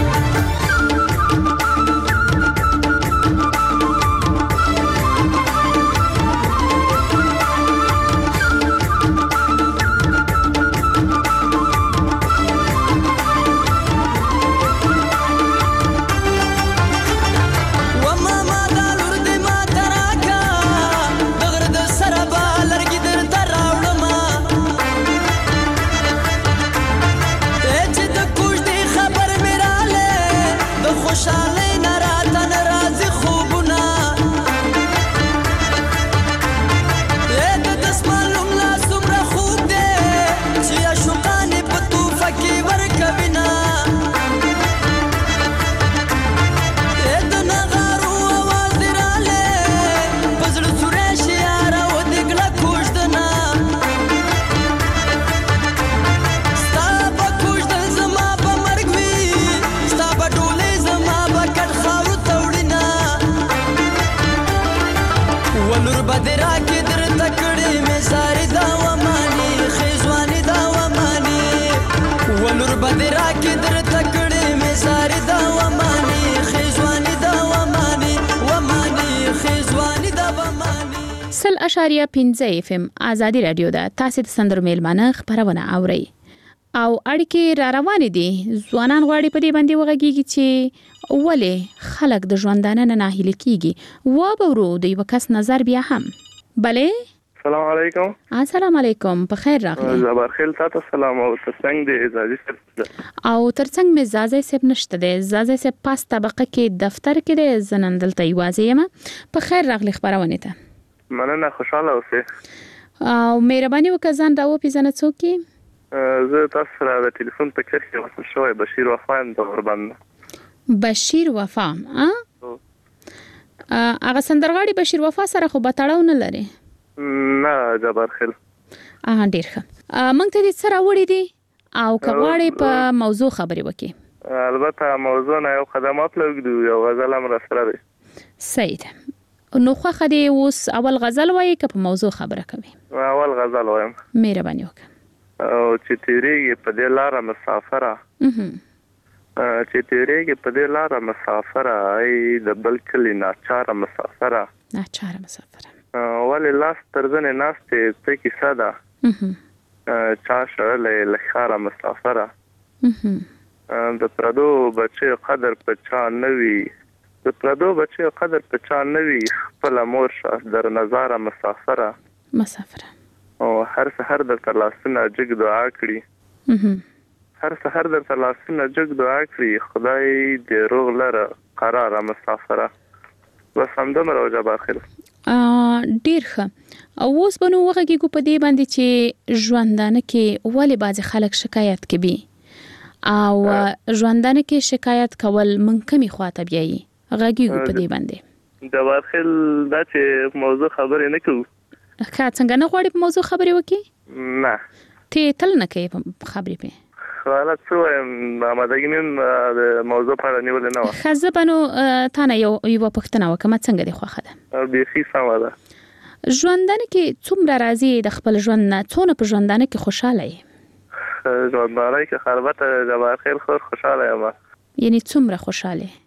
خوشاله نراته ناراضي خوبونه د دسمالوم لا څومره خوب دی چې عاشقانې په توفه کې ورکوینه د نغارو اواز دې رالی په زړه سوری شي یاره ودېږله کوژدنه ستا به کوژدل زما به مرګ وي ستا به ډولۍ ولور به دې راکې درته کړې مې زارې دا وماني ښې ځواني دا وماني ولور به دې راکې درته کړې مې زارې دا وماني ښې ځواني دا وماني ښې ځواني دا وماني 100.5 FM آزادي رادیو ده. تاسو د سندرو میلمانه خبرونه اورئ او اړیکې را روانې دي. ځوانان غواړي په دې باندې وغږیږي چې ولې خلک د ژوندانه نه ناهیلي کیږي. وبورو د یو کس نظر بیا هم. بله السلام علیکم. السلام علیکم. په خیر راغلی. زبر خیل تاسو سلام او ترڅنګ د زازي صاحب او ترڅنګ مې زازي صاحب نشته ده. زازي صاحب پاس طبقه کې دفتر کې ده. زنن دلته یوازې یم. په خیر راغلی خبرونه ته. مننه خوشاله اوسئ. او مهرباني وکړئ ځان راو پیژنه څوک کی. زه تاسو سره د ټلیفون په کې وصل شوی بشیر وفا د قربان. بشیر وفا هغه سندرغاړي بشیر وفا سره خو به تړاو نه لري. نه جبر خل ډیر ښه. موږ ته دې سره وړي دي او کغواړي په موضوع خبرې وکړي. البته موضوع نه یو خدمات لګدو یو غزل هم را سره دی. صحیح. نو خو خدي اوس اول غزل وایي که په موضوع خبره کوي؟ اول غزل وایم. مهرباني وکړه. او چې تیریږي په دې لاره مسافره چې تیریږي په دې لاره مسافره ای د بل کلی ناچاره مسافره ولې لاس تر ځنې ناستې څه کیسه ده چا شړلی له ښاره مسافره د پردو بچیو قدر په چا نه وي خپله مور شه در نظاره مسافره او هر سحر درته لاسونه جګ دعا کړي خدای دې روغ لره قراره مسافره. بس همدومره او جبار خیر. ډیر ښه. اوس به نو وغږیږو په دې باندې چې ژوندانه کې ولې بعضې خلک شکایت کوي او ژوندانه کې شکایت کول من کمی خواته بیایي. غږیږو په دې باندې. جبار خیر دا چې موضوع خبرې نه کوو. که څنګه نه غواړي په موضوع خبرې وکړي؟ نه. ته تل نه کوي خبرې په؟ خواله څه وایم آمادګي مې د موضوع په اړه نیولې نه وه. ښه زه به نو تا نه یوه پوښتنه وکړم څنګه دې خوښه ده؟ بیخي سمه ده. ژوندانه کې څومره راضي د خپل ژوند نه؟ څونه په ژوندانه کې خوشحاله یې؟ ژوندانه کې خربته جبار خیر خوشحاله یم. یعنی څومره خوشحاله یې؟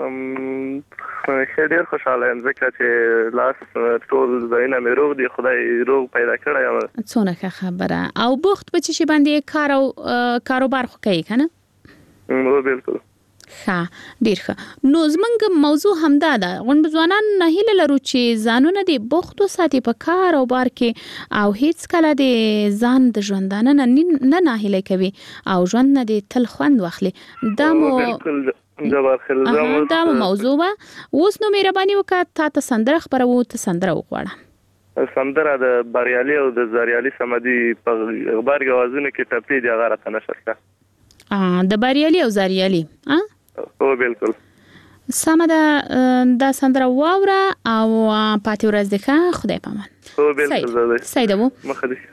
ډېر خوشاله یم ځکه چې لاس ټول ځایونه مې روغ دي. خدای روغ پیدا کړی یم. څونه ښه خبره. او بوخت په څه شي باندې کار او کاروبار خو کوي که نه؟ بالکل. ښه ډېر ښه. نو زموږ موضوع همدا ده. غونډ ځوانان هیله لرو چې ځانونه دې بوخت وساتي په کار او بار کې او هیڅ کله دې ځان د ژوندانه نه ناهیله کوي او ژوند نه دې تل خوند واخلي. دا مو موضوع وه. اوس نو مهرباني وکړه تا ته سندره خپروو. ته سندره وغواړه. سندره د بریالي او د زریالي سمدي په غبرګ اوازونو کې ټپې دی هغه راته نشر کا د بریالي او زریالي او بالکل سمه دا سندره واوره او پاتې ورځ دی ښه خدای پامان او بالکل سیده وو مخه دي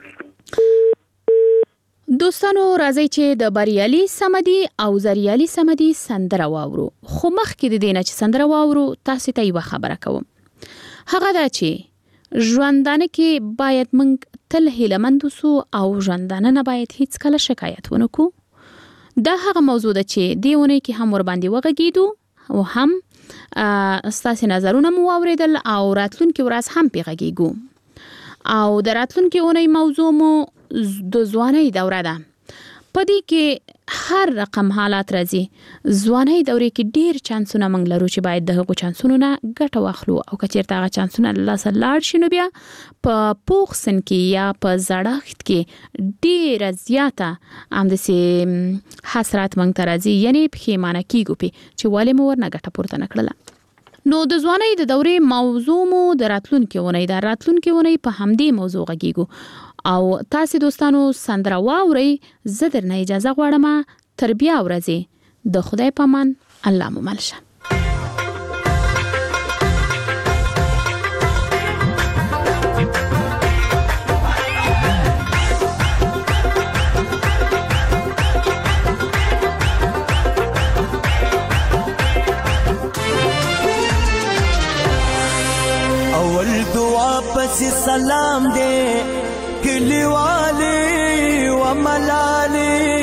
دوستانو راځي چې د بریالي سمدي او زریالي سمدي سندره واورو خو مخکې د دینه چې سندره واورو تاسو ته یو خبره کوم هغه دا چې ژوندانه کې باید موږ تل هیلهمند اوسو او ژوندانه نه باید هیڅ کله شکایت ونه کو دا هغه موضوع ده چې دیونه کې هم ور باندې وغږیدو او هم ستاسو نظرونه مو اوریدل او راتلونکي ورځ هم پیغږیږو او د راتلونکي اونۍ موضوع مو د ځوانۍ دوره ده پدې کې هر رقم حالات راځي ځوانۍ دورې کې ډیر چانسونه موږ لرو چې باید دغه چانسونو نه ګټه واخلو او کچیرته هغه چانسونه الله سره لاړ شي نو بیا په پوخ سن کې یا په زړښت کې ډیر زیاته همداسې حسرات موږ ته راځي یعنی پښیمانه کیږو چې ولې مو ورنه ګټه پورته نه کړله نو د ځوانۍ د دورې موضوع مو د راتلونکي اونۍ په همدې موضوع غږیږو او تاسو دوستانو سندره واوري زه درنه اجازه غواړم تر بیا ورځې د خدای پامان الله مو مل شه اول دعا پس سلام دے کلی والی و ملالی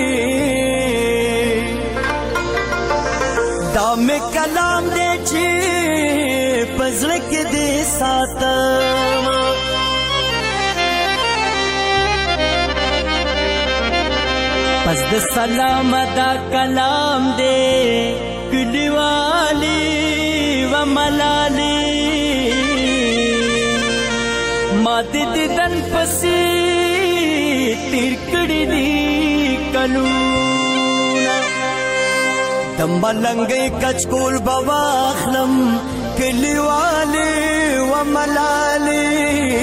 دام کلام دے چی پزرک دے ساتم پس د سلام دا کلام دے کلی والی و ملالی ما د دن پسې تیر کړي دي کلونه د ملنګي کچکول بواخلم کلیوالي و ملالي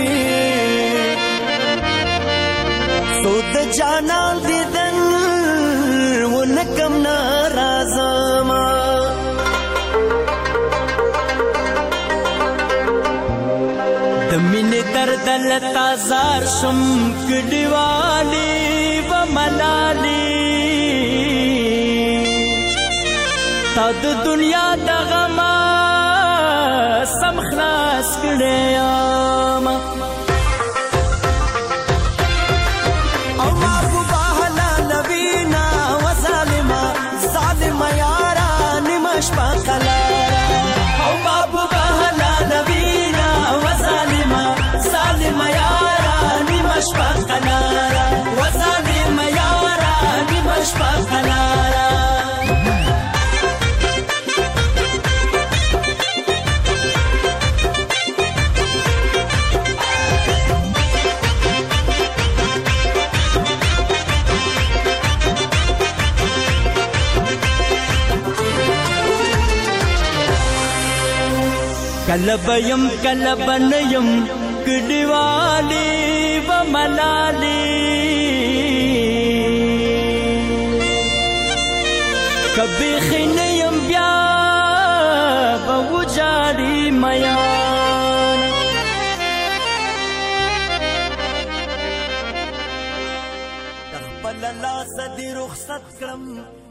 سود جانان دیدن ونکم ناراضم مینه درد لتا زار شم کډیوالی و ملالی تا د دنیا د غما سم خلاص کړم او ما بهلا لوینا و ظالما ظالم یارا نمش پخلا او ما بهلا لوینا و ظالم یارا نیمش پخنارا و ظالم یارا نیمش پخنارا کلبیم کلبنیم کډیوالی و ملالی کبھی خینیم بیا بوجاری میان خپل لاس دی رخصت کړم